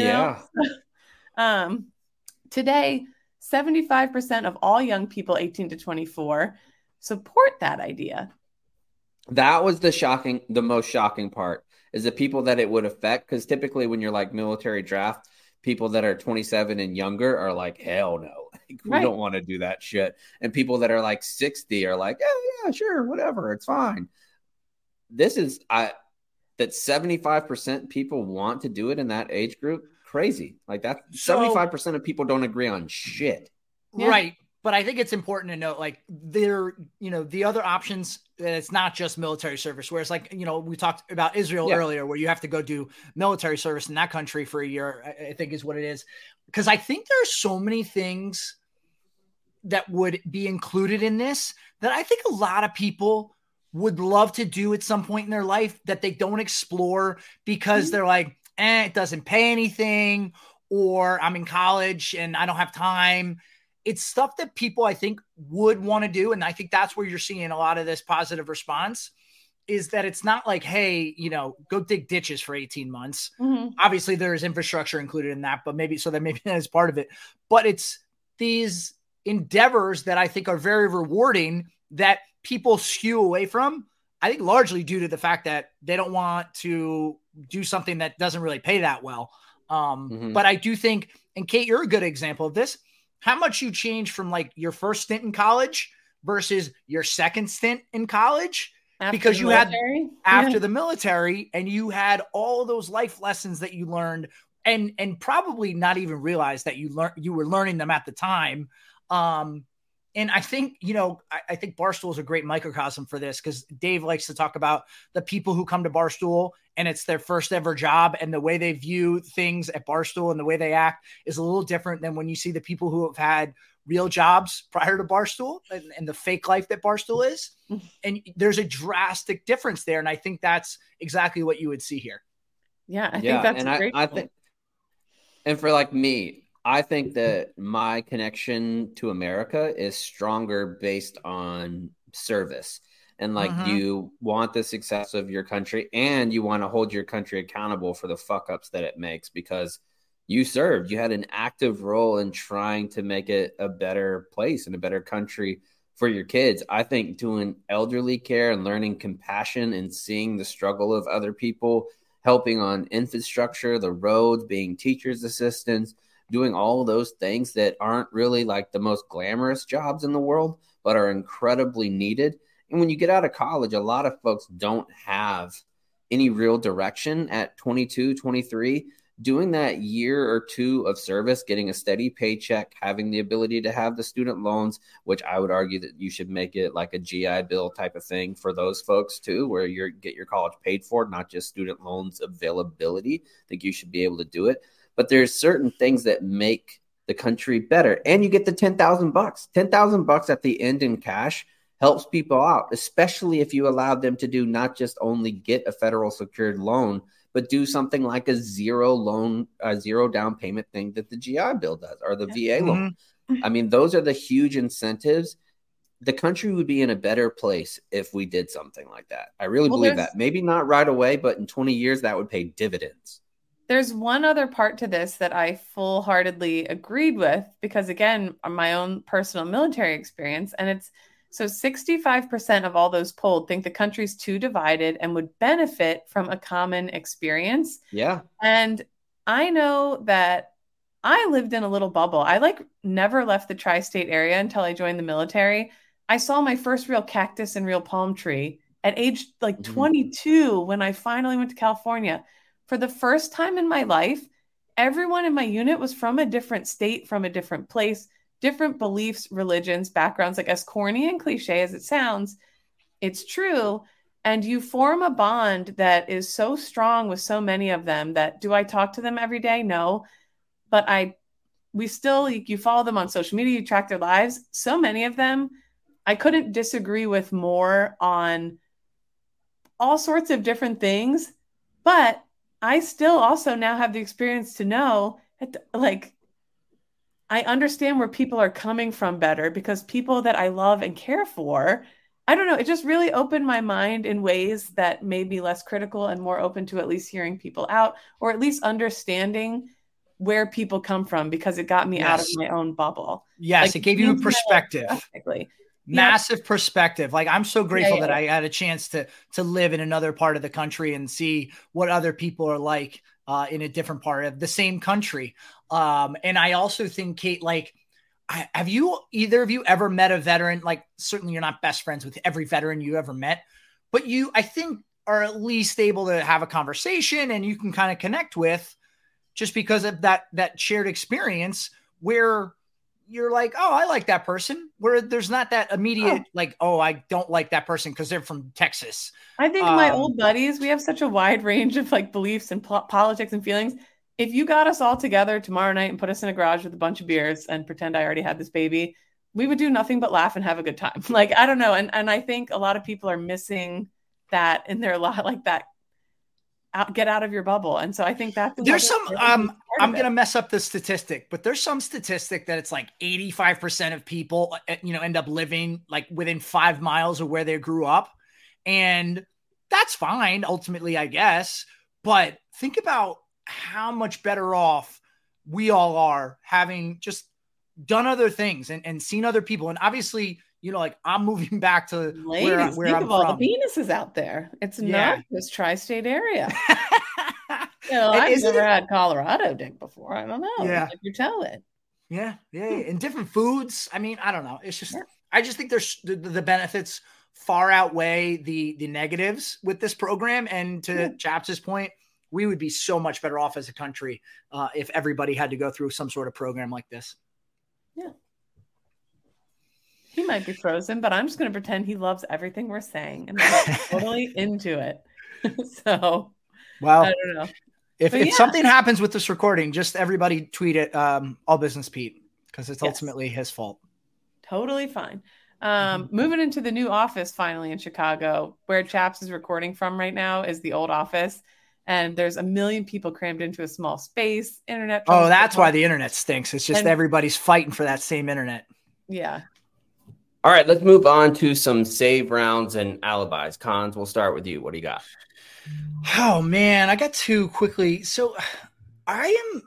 know? Today, 75% of all young people 18 to 24 support that idea. That was the most shocking part is the people that it would affect. Because typically when you're like military draft, people that are 27 and younger are like, hell no. Like, we don't want to do that shit. And people that are like 60 are like, yeah, sure, whatever. It's fine. This is that 75% people want to do it in that age group. Crazy. Like that 75% of people don't agree on shit. Yeah. Right. But I think it's important to note, like, the other options, it's not just military service, whereas, like, we talked about Israel earlier, where you have to go do military service in that country for a year, I think is what it is. Because I think there are so many things that would be included in this that I think a lot of people would love to do at some point in their life that they don't explore because they're like, it doesn't pay anything, or I'm in college and I don't have time. It's stuff that people, I think, would want to do. And I think that's where you're seeing a lot of this positive response, is that it's not like, hey, go dig ditches for 18 months. Mm-hmm. Obviously there's infrastructure included in that, but maybe that is part of it. But it's these endeavors that I think are very rewarding that people skew away from, I think largely due to the fact that they don't want to do something that doesn't really pay that well. But I do think, and Kate, you're a good example of this, how much you change from like your first stint in college versus your second stint in college because you had after the military, and you had all those life lessons that you learned and probably not even realize that you were learning them at the time. And I think, I think Barstool is a great microcosm for this, because Dave likes to talk about the people who come to Barstool and it's their first ever job, and the way they view things at Barstool and the way they act is a little different than when you see the people who have had real jobs prior to Barstool and the fake life that Barstool is. And there's a drastic difference there. And I think that's exactly what you would see here. Yeah, I think that's a great point. Think, and for like me, I think that my connection to America is stronger based on service. And like you want the success of your country, and you want to hold your country accountable for the fuck ups that it makes, because you served. You had an active role in trying to make it a better place and a better country for your kids. I think doing elderly care and learning compassion and seeing the struggle of other people, helping on infrastructure, the roads, being teachers' assistants, doing all of those things that aren't really like the most glamorous jobs in the world, but are incredibly needed. And when you get out of college, a lot of folks don't have any real direction at 22, 23. Doing that year or two of service, getting a steady paycheck, having the ability to have the student loans, which I would argue that you should make it like a GI Bill type of thing for those folks too, where you get your college paid for, not just student loans availability. I think you should be able to do it. But there's certain things that make the country better. And you get the $10,000, $10,000 at the end in cash helps people out, especially if you allow them to do not just only get a federal secured loan, but do something like a zero down payment thing that the GI Bill does, or the VA loan. I mean, those are the huge incentives. The country would be in a better place if we did something like that. I really believe that. Maybe not right away, but in 20 years, that would pay dividends. There's one other part to this that I full-heartedly agreed with, because again, my own personal military experience, and it's so 65% of all those polled think the country's too divided and would benefit from a common experience. Yeah. And I know that I lived in a little bubble. I never left the tri-state area until I joined the military. I saw my first real cactus and real palm tree at age 22 when I finally went to California. For the first time in my life, everyone in my unit was from a different state, from a different place, different beliefs, religions, backgrounds. As corny and cliche as it sounds, it's true. And you form a bond that is so strong with so many of them that, do I talk to them every day? No. But we still, you follow them on social media, you track their lives. So many of them, I couldn't disagree with more on all sorts of different things. But I still also now have the experience to know that, I understand where people are coming from better, because people that I love and care for, I don't know, it just really opened my mind in ways that made me less critical and more open to at least hearing people out, or at least understanding where people come from, because it got me out of my own bubble. Yes, it gave you a perspective. Massive perspective. I'm so grateful that I had a chance to live in another part of the country and see what other people are like in a different part of the same country. And I also think, Kate, have either of you ever met a veteran? Certainly you're not best friends with every veteran you ever met, but you, I think, are at least able to have a conversation and you can kind of connect with, just because of that shared experience where you're oh, I like that person, where there's not that immediate, oh, I don't like that person because they're from Texas. I think my old buddies, we have such a wide range of beliefs and politics and feelings. If you got us all together tomorrow night and put us in a garage with a bunch of beers and pretend I already had this baby, we would do nothing but laugh and have a good time. I don't know. And I think a lot of people are missing that in their life, that get out of your bubble. And so I think there's some, I'm going to mess up the statistic, but there's some statistic that it's 85% of people, end up living within 5 miles of where they grew up. And that's fine, ultimately, I guess. But think about how much better off we all are having just done other things and seen other people. And obviously, I'm moving back to where I'm from. All the penises out there. It's not this tri-state area. I've never had Colorado dick before. I don't know. Yeah. You tell it. Yeah. And different foods. I mean, I don't know. It's just, I just think there's the benefits far outweigh the negatives with this program. And to Chaps' point, we would be so much better off as a country if everybody had to go through some sort of program like this. Yeah. He might be frozen, but I'm just going to pretend he loves everything we're saying and I'm totally into it. So, well, I don't know. If something happens with this recording, just everybody tweet it, All Business Pete, because it's ultimately his fault. Totally fine. Moving into the new office finally in Chicago, where Chaps is recording from right now is the old office. And there's 1 million people crammed into a small space. Internet. Oh, that's why the internet stinks. It's just everybody's fighting for that same internet. Yeah. All right, let's move on to some save rounds and alibis. Cons, we'll start with you. What do you got? Oh, man, I got two quickly. So I am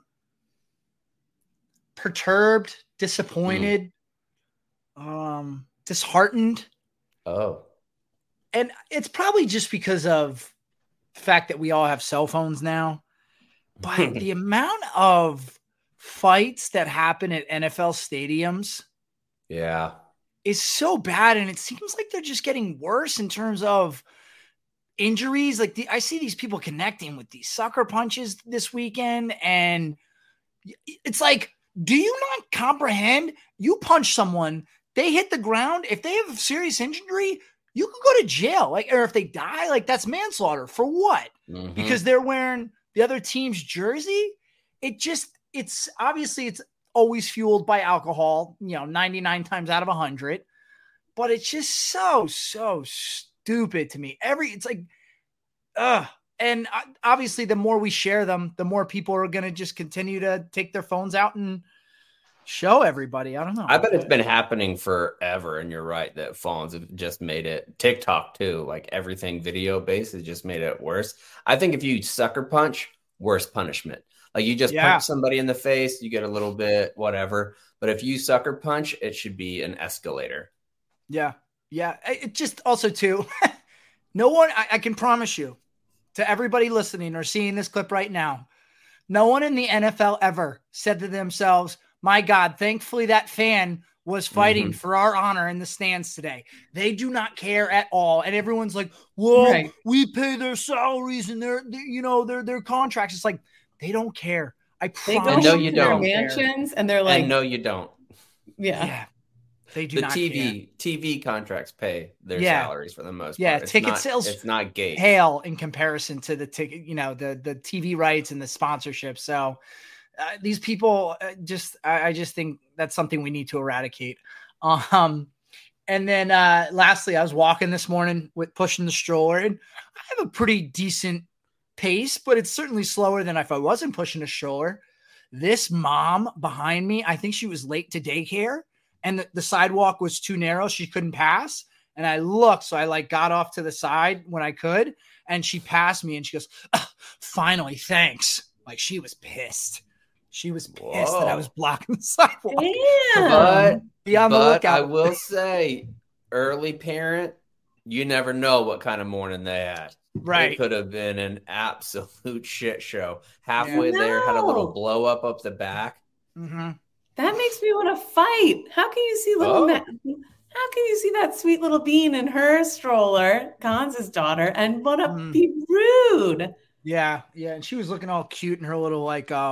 perturbed, disappointed, disheartened. Oh. And it's probably just because of the fact that we all have cell phones now. But the amount of fights that happen at NFL stadiums. Yeah. Is so bad, and it seems like they're just getting worse in terms of injuries. I see these people connecting with these sucker punches this weekend, and it's do you not comprehend? You punch someone, they hit the ground. If they have a serious injury, you can go to jail. Or if they die, that's manslaughter for what? Mm-hmm. Because they're wearing the other team's jersey. It's obviously it's always fueled by alcohol, 99 times out of 100. but it's just so stupid to me. It's like, and obviously the more we share them, the more people are going to just continue to take their phones out and show everybody. I don't know. I bet it's been happening forever. And you're right that phones have just made it, TikTok too, like everything video based has just made it worse. I think if you sucker punch, worse punishment. Like you just punch somebody in the face, you get a little bit, whatever. But if you sucker punch, it should be an escalator. Yeah. Yeah. It just also too, no one, I can promise you to everybody listening or seeing this clip right now, no one in the NFL ever said to themselves, my God, thankfully that fan was fighting for our honor in the stands today. They do not care at all. And everyone's like, well, we pay their salaries and their contracts. It's like, they don't care. I promise. No, you don't. Mansions, and they're like, no, you don't. Yeah. They do not care. TV contracts pay their salaries for the most part. Yeah, ticket sales. It's not gay. Pale in comparison to the ticket, the TV rights and the sponsorship. So these people I just think that's something we need to eradicate. And then lastly, I was walking this morning with pushing the stroller, and I have a pretty decent pace, but it's certainly slower than if I wasn't pushing a stroller. This mom behind me, I think she was late to daycare, and the sidewalk was too narrow. She couldn't pass. And I looked, so I got off to the side when I could, and she passed me and she goes, finally, thanks. Like she was pissed. She was pissed that I was blocking the sidewalk. Damn. But be on the lookout. I will say, early parent, you never know what kind of morning they had. Right. It could have been an absolute shit show. Halfway there, had a little blow up the back. Mm-hmm. That makes me want to fight. How can you see how can you see that sweet little bean in her stroller, Gonz's daughter, and want to be rude? Yeah, yeah. And she was looking all cute in her little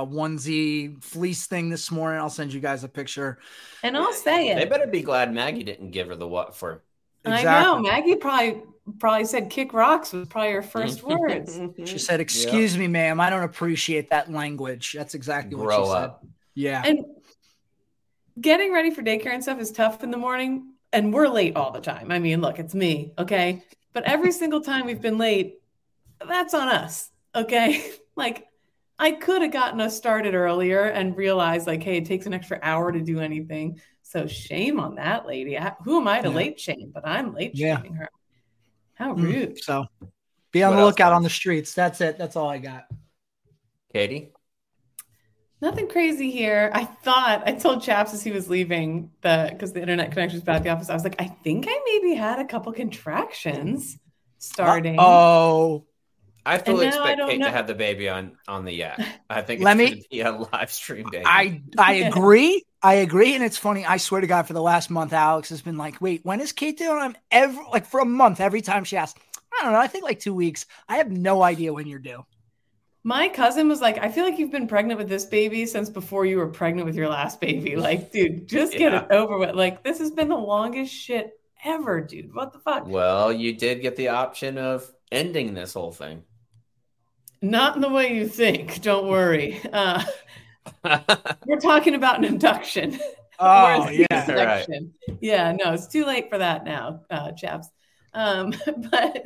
onesie fleece thing this morning. I'll send you guys a picture. And I'll say it. They better be glad Maggie didn't give her the what for. Exactly. I know. Maggie probably said kick rocks was probably her first words. She said, excuse me, ma'am. I don't appreciate that language. That's exactly what she said. Yeah. And getting ready for daycare and stuff is tough in the morning. And we're late all the time. I mean, look, it's me. Okay. But every single time we've been late, that's on us. Okay. Like I could have gotten us started earlier and realized hey, it takes an extra hour to do anything. So shame on that lady. Who am I to late shame? But I'm late shaming her. How rude. So be on the lookout on the streets. That's it. That's all I got. Katie? Nothing crazy here. I told Chaps as he was leaving because the internet connection was bad at the office. I was like, I think I maybe had a couple contractions starting. Oh. I fully expect Kate to have the baby on the yak. I think it's going to be a live stream baby. I agree. I agree. And it's funny. I swear to God, for the last month, Alex has been like, wait, when is Kate doing? For a month, every time she asks, I don't know. I think 2 weeks. I have no idea when you're due. My cousin was like, I feel like you've been pregnant with this baby since before you were pregnant with your last baby. Like, dude, just get it over with. Like, this has been the longest shit ever, dude. What the fuck? Well, you did get the option of ending this whole thing. Not in the way you think. Don't worry. We're talking about an induction. Oh, yeah. Right. Yeah, no, it's too late for that now, chaps. But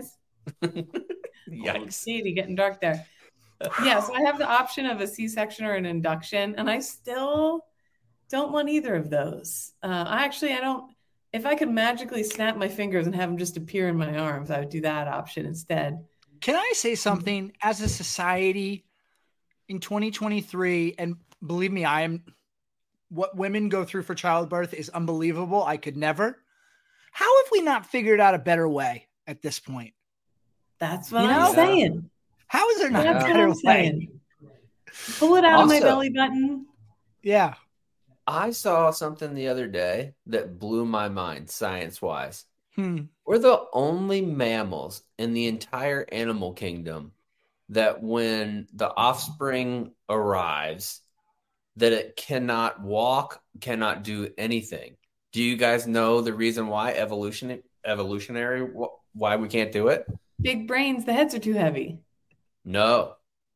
yikes. Katie, getting dark there. Yeah, so I have the option of a C-section or an induction, and I still don't want either of those. I don't. If I could magically snap my fingers and have them just appear in my arms, I would do that option instead. Can I say something? As a society in 2023, and believe me, what women go through for childbirth is unbelievable. I could never. How have we not figured out a better way at this point? That's what I'm saying. How is there not a better way? Pull it out of my belly button. Yeah. I saw something the other day that blew my mind science-wise. We're the only mammals in the entire animal kingdom that when the offspring arrives, that it cannot walk, cannot do anything. Do you guys know the reason why evolutionary, why we can't do it? Big brains, the heads are too heavy. No.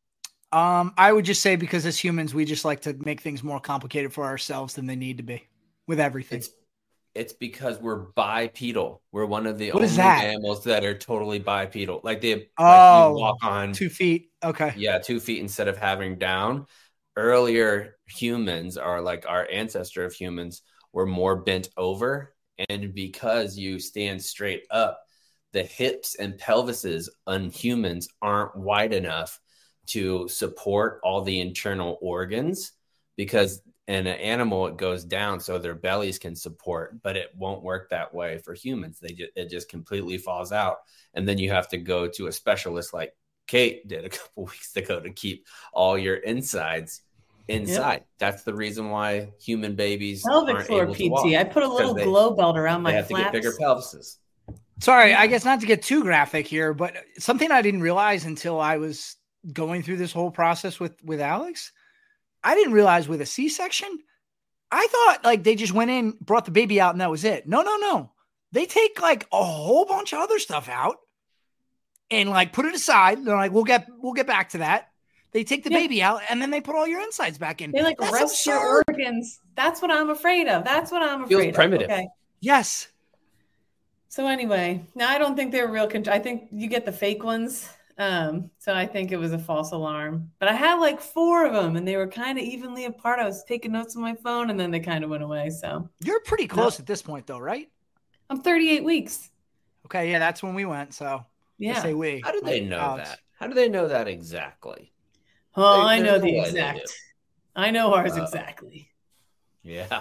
I would just say because as humans, we just like to make things more complicated for ourselves than they need to be with everything. It's because we're bipedal. We're one of the What only is that? mammals that are totally bipedal. Like you Oh, walk on 2 feet. Okay. 2 feet instead of having down. Earlier humans are like our ancestor of humans were more bent over. And because you stand straight up, the hips and pelvises on humans aren't wide enough to support all the internal organs, because in an animal it goes down so their bellies can support, but it won't work that way for humans. It just completely falls out. And then you have to go to a specialist like Kate did a couple weeks ago to keep all your insides inside. Yep. That's the reason why human babies pelvic floor PT. I put a little glow belt around my flaps. They have to get bigger pelvises. Sorry, I guess not to get too graphic here, but something I didn't realize until I was going through this whole process with Alex, I didn't realize with a C-section, I thought like they just went in, brought the baby out, and that was it. No. They take like a whole bunch of other stuff out and like put it aside. They're like, we'll get back to that. They take the baby out and then they put all your insides back in. They like rest your organs. That's what I'm afraid of. Feels primitive. Okay. Yes. So anyway, now I don't think they're real. I think you get the fake ones. So I think it was a false alarm. But I had like 4 of them and they were kind of evenly apart. I was taking notes on my phone and then they kind of went away. So you're pretty close at this point though, right? I'm 38 weeks. Okay. Yeah, that's when we went. So yeah. I say we. How do they know that? How do they know that exactly? Oh, I know the exact. I know ours exactly. Yeah.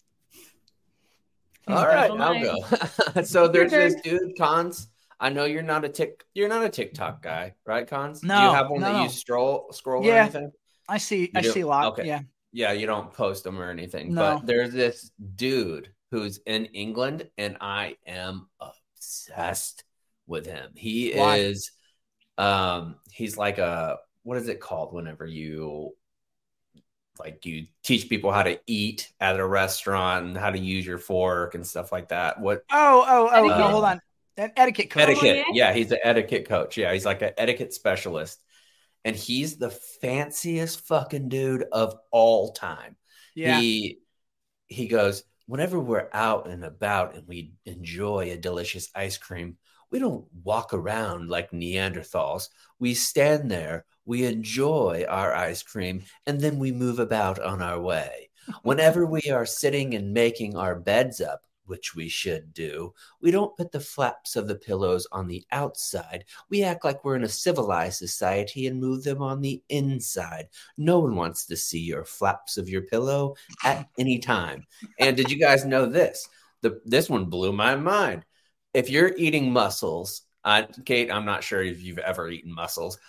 All right, I'll go. So there's this dude, Cons. I know you're not a TikTok guy, right, Cons? No. Do you have one that you scroll or anything? I see a lot. Okay. Yeah, you don't post them or anything. No. But there's this dude who's in England, and I am obsessed with him. He is he's like a, what is it called whenever you teach people how to eat at a restaurant and how to use your fork and stuff like that? What? Hold on. An etiquette coach. Etiquette. Yeah, he's an etiquette coach. Yeah, he's like an etiquette specialist. And he's the fanciest fucking dude of all time. Yeah. He goes, whenever we're out and about and we enjoy a delicious ice cream, we don't walk around like Neanderthals. We stand there, we enjoy our ice cream, and then we move about on our way. Whenever we are sitting and making our beds up, which we should do, we don't put the flaps of the pillows on the outside. We act like we're in a civilized society and move them on the inside. No one wants to see your flaps of your pillow at any time. And did you guys know this? This one blew my mind. If you're eating mussels, Kate, I'm not sure if you've ever eaten mussels.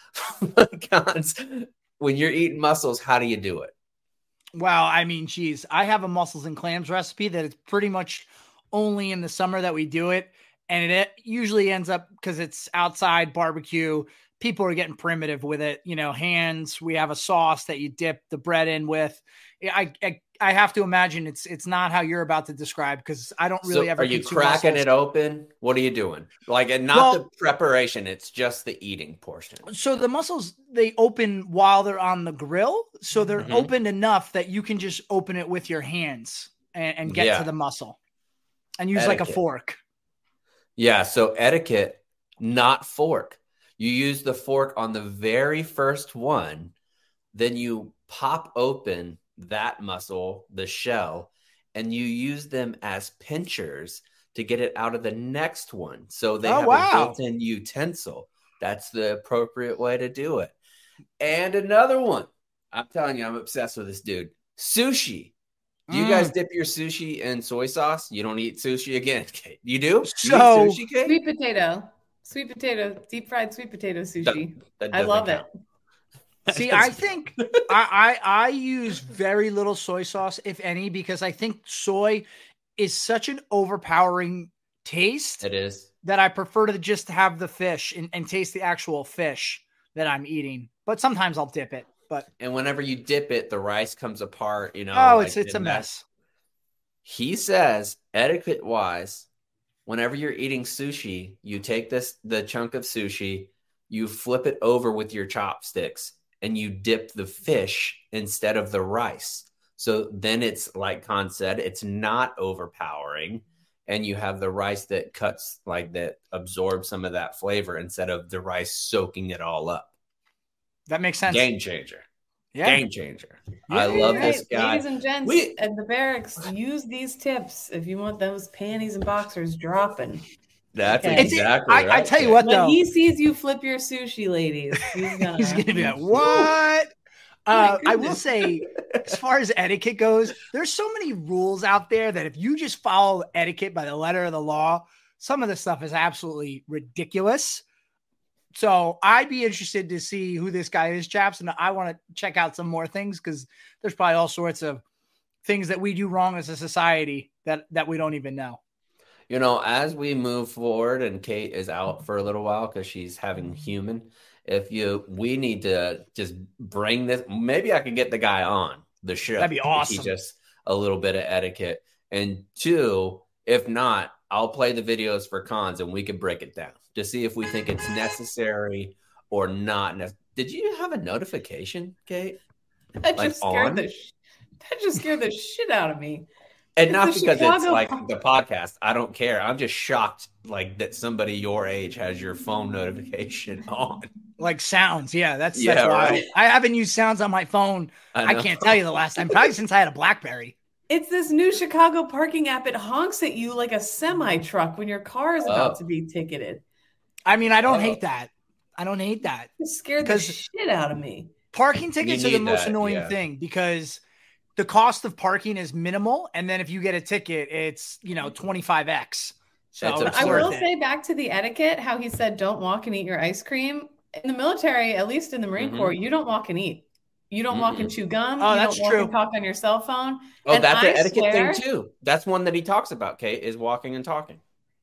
When you're eating mussels, how do you do it? Wow, I mean, geez, I have a mussels and clams recipe that it's pretty much only in the summer that we do it. And it usually ends up, because it's outside barbecue, people are getting primitive with it. You know, hands, we have a sauce that you dip the bread in with. I have to imagine it's not how you're about to describe, because I don't really ever. Are you cracking it open? What are you doing? Like, and not the preparation, it's just the eating portion. So the mussels, they open while they're on the grill. So they're opened enough that you can just open it with your hands and get to the mussel and use like a fork. Yeah. So etiquette, not fork. You use the fork on the very first one. Then you pop open that mussel, the shell, and you use them as pinchers to get it out of the next one. So they have a built-in utensil. That's the appropriate way to do it. And another one. I'm telling you, I'm obsessed with this dude. Sushi. Do you guys dip your sushi in soy sauce? You don't eat sushi again, Kate. You do? So, you eat sushi, Kate? Sweet potato, deep fried sweet potato sushi. That I love it. See, I think I use very little soy sauce, if any, because I think soy is such an overpowering taste. It is. That I prefer to just have the fish and taste the actual fish that I'm eating. But sometimes I'll dip it. And whenever you dip it, the rice comes apart. You know. Oh, it's a mess. He says, etiquette-wise, whenever you're eating sushi, you take the chunk of sushi, you flip it over with your chopsticks, and you dip the fish instead of the rice. So then it's like Khan said, it's not overpowering. And you have the rice that cuts, like that absorbs some of that flavor instead of the rice soaking it all up. That makes sense. Game changer. Yeah. Game changer. Yeah. I love this guy. Ladies and gents at the barracks, use these tips if you want those panties and boxers dropping. That's Okay. exactly right. I tell you what, though. When he sees you flip your sushi, ladies, he's gonna be like, what? I will say, as far as etiquette goes, there's so many rules out there that if you just follow etiquette by the letter of the law, some of the stuff is absolutely ridiculous. So I'd be interested to see who this guy is, chaps, and I want to check out some more things because there's probably all sorts of things that we do wrong as a society that we don't even know. You know, as we move forward and Kate is out for a little while because she's having human, we need to just bring this. Maybe I could get the guy on the show. That'd be awesome. Teach us a little bit of etiquette. And 2, if not, I'll play the videos for Cons and we can break it down to see if we think it's necessary or not. Did you have a notification, Kate? That just scared the shit out of me. And not because it's like the podcast. I don't care. I'm just shocked like that somebody your age has your phone notification on. Like sounds. Yeah, that's wild. Right. I haven't used sounds on my phone. I can't tell you the last time. Probably since I had a BlackBerry. It's this new Chicago parking app. It honks at you like a semi truck when your car is about to be ticketed. I mean, I don't hate that. It scared the shit out of me. Parking tickets are the most annoying thing because the cost of parking is minimal. And then if you get a ticket, it's, 25x. So I will say back to the etiquette, how he said, don't walk and eat your ice cream. In the military, at least in the Marine Corps, you don't walk and eat. You don't walk and chew gum. Oh, you that's don't walk true. and talk on your cell phone. Oh, and that's an etiquette thing too. That's one that he talks about, Kate, is walking and talking.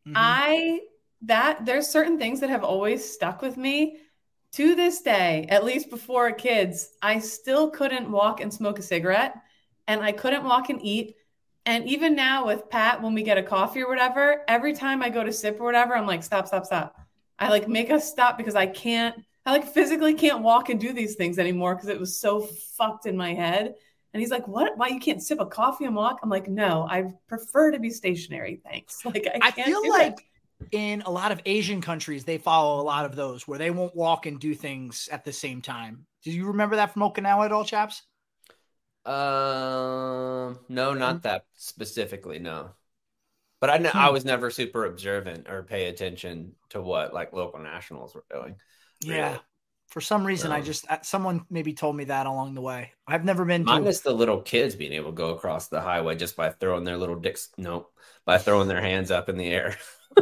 There's certain things that have always stuck with me to this day, at least before kids. I still couldn't walk and smoke a cigarette, and I couldn't walk and eat. And even now with Pat, when we get a coffee or whatever, every time I go to sip or whatever, I'm like, stop. I like make us stop because I physically can't walk and do these things anymore because it was so fucked in my head. And he's like, what? Why you can't sip a coffee and walk? I'm like, no, I prefer to be stationary. Thanks. Like I feel like in a lot of Asian countries, they follow a lot of those where they won't walk and do things at the same time. Do you remember that from Okinawa at all, chaps? No, not that specifically. No, but I was never super observant or pay attention to what like local nationals were doing. Yeah. Really. For some reason, someone maybe told me that along the way. I've never been minus the little kids being able to go across the highway just by throwing their little dicks. No, by throwing their hands up in the air.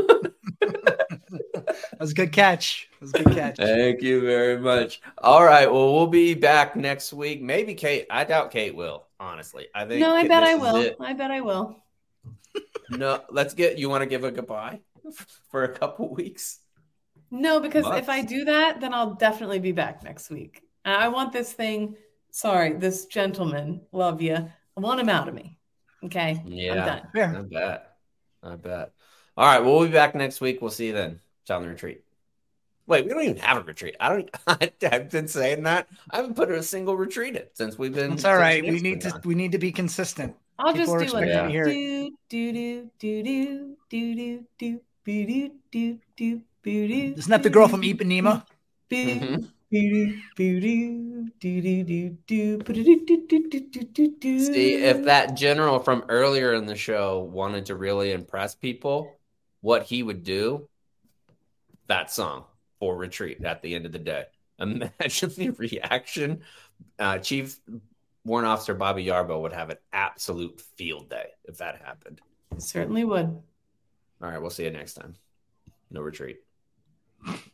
That was a good catch. Thank you very much. All right. Well, we'll be back next week. Maybe Kate. I doubt Kate will, honestly. I think. No, I bet I will. I bet I will. No, you want to give a goodbye for a couple weeks? No, because if I do that, then I'll definitely be back next week. And I want this gentleman, love you. I want him out of me. Okay. Yeah. I'm done. Yeah. I bet. All right. We'll be back next week. We'll see you then. Silent retreat. Wait, we don't even have a retreat. I've been saying that. I haven't put a single retreat in since we've been. It's all right. We need to be consistent. I'll just do it. Isn't that the girl from Ipanema? See, if that general from earlier in the show wanted to really impress people, what he would do, that song for retreat at the end of the day. Imagine the reaction. Chief Warrant Officer Bobby Yarbo would have an absolute field day if that happened. Certainly would. All right, we'll see you next time. No retreat.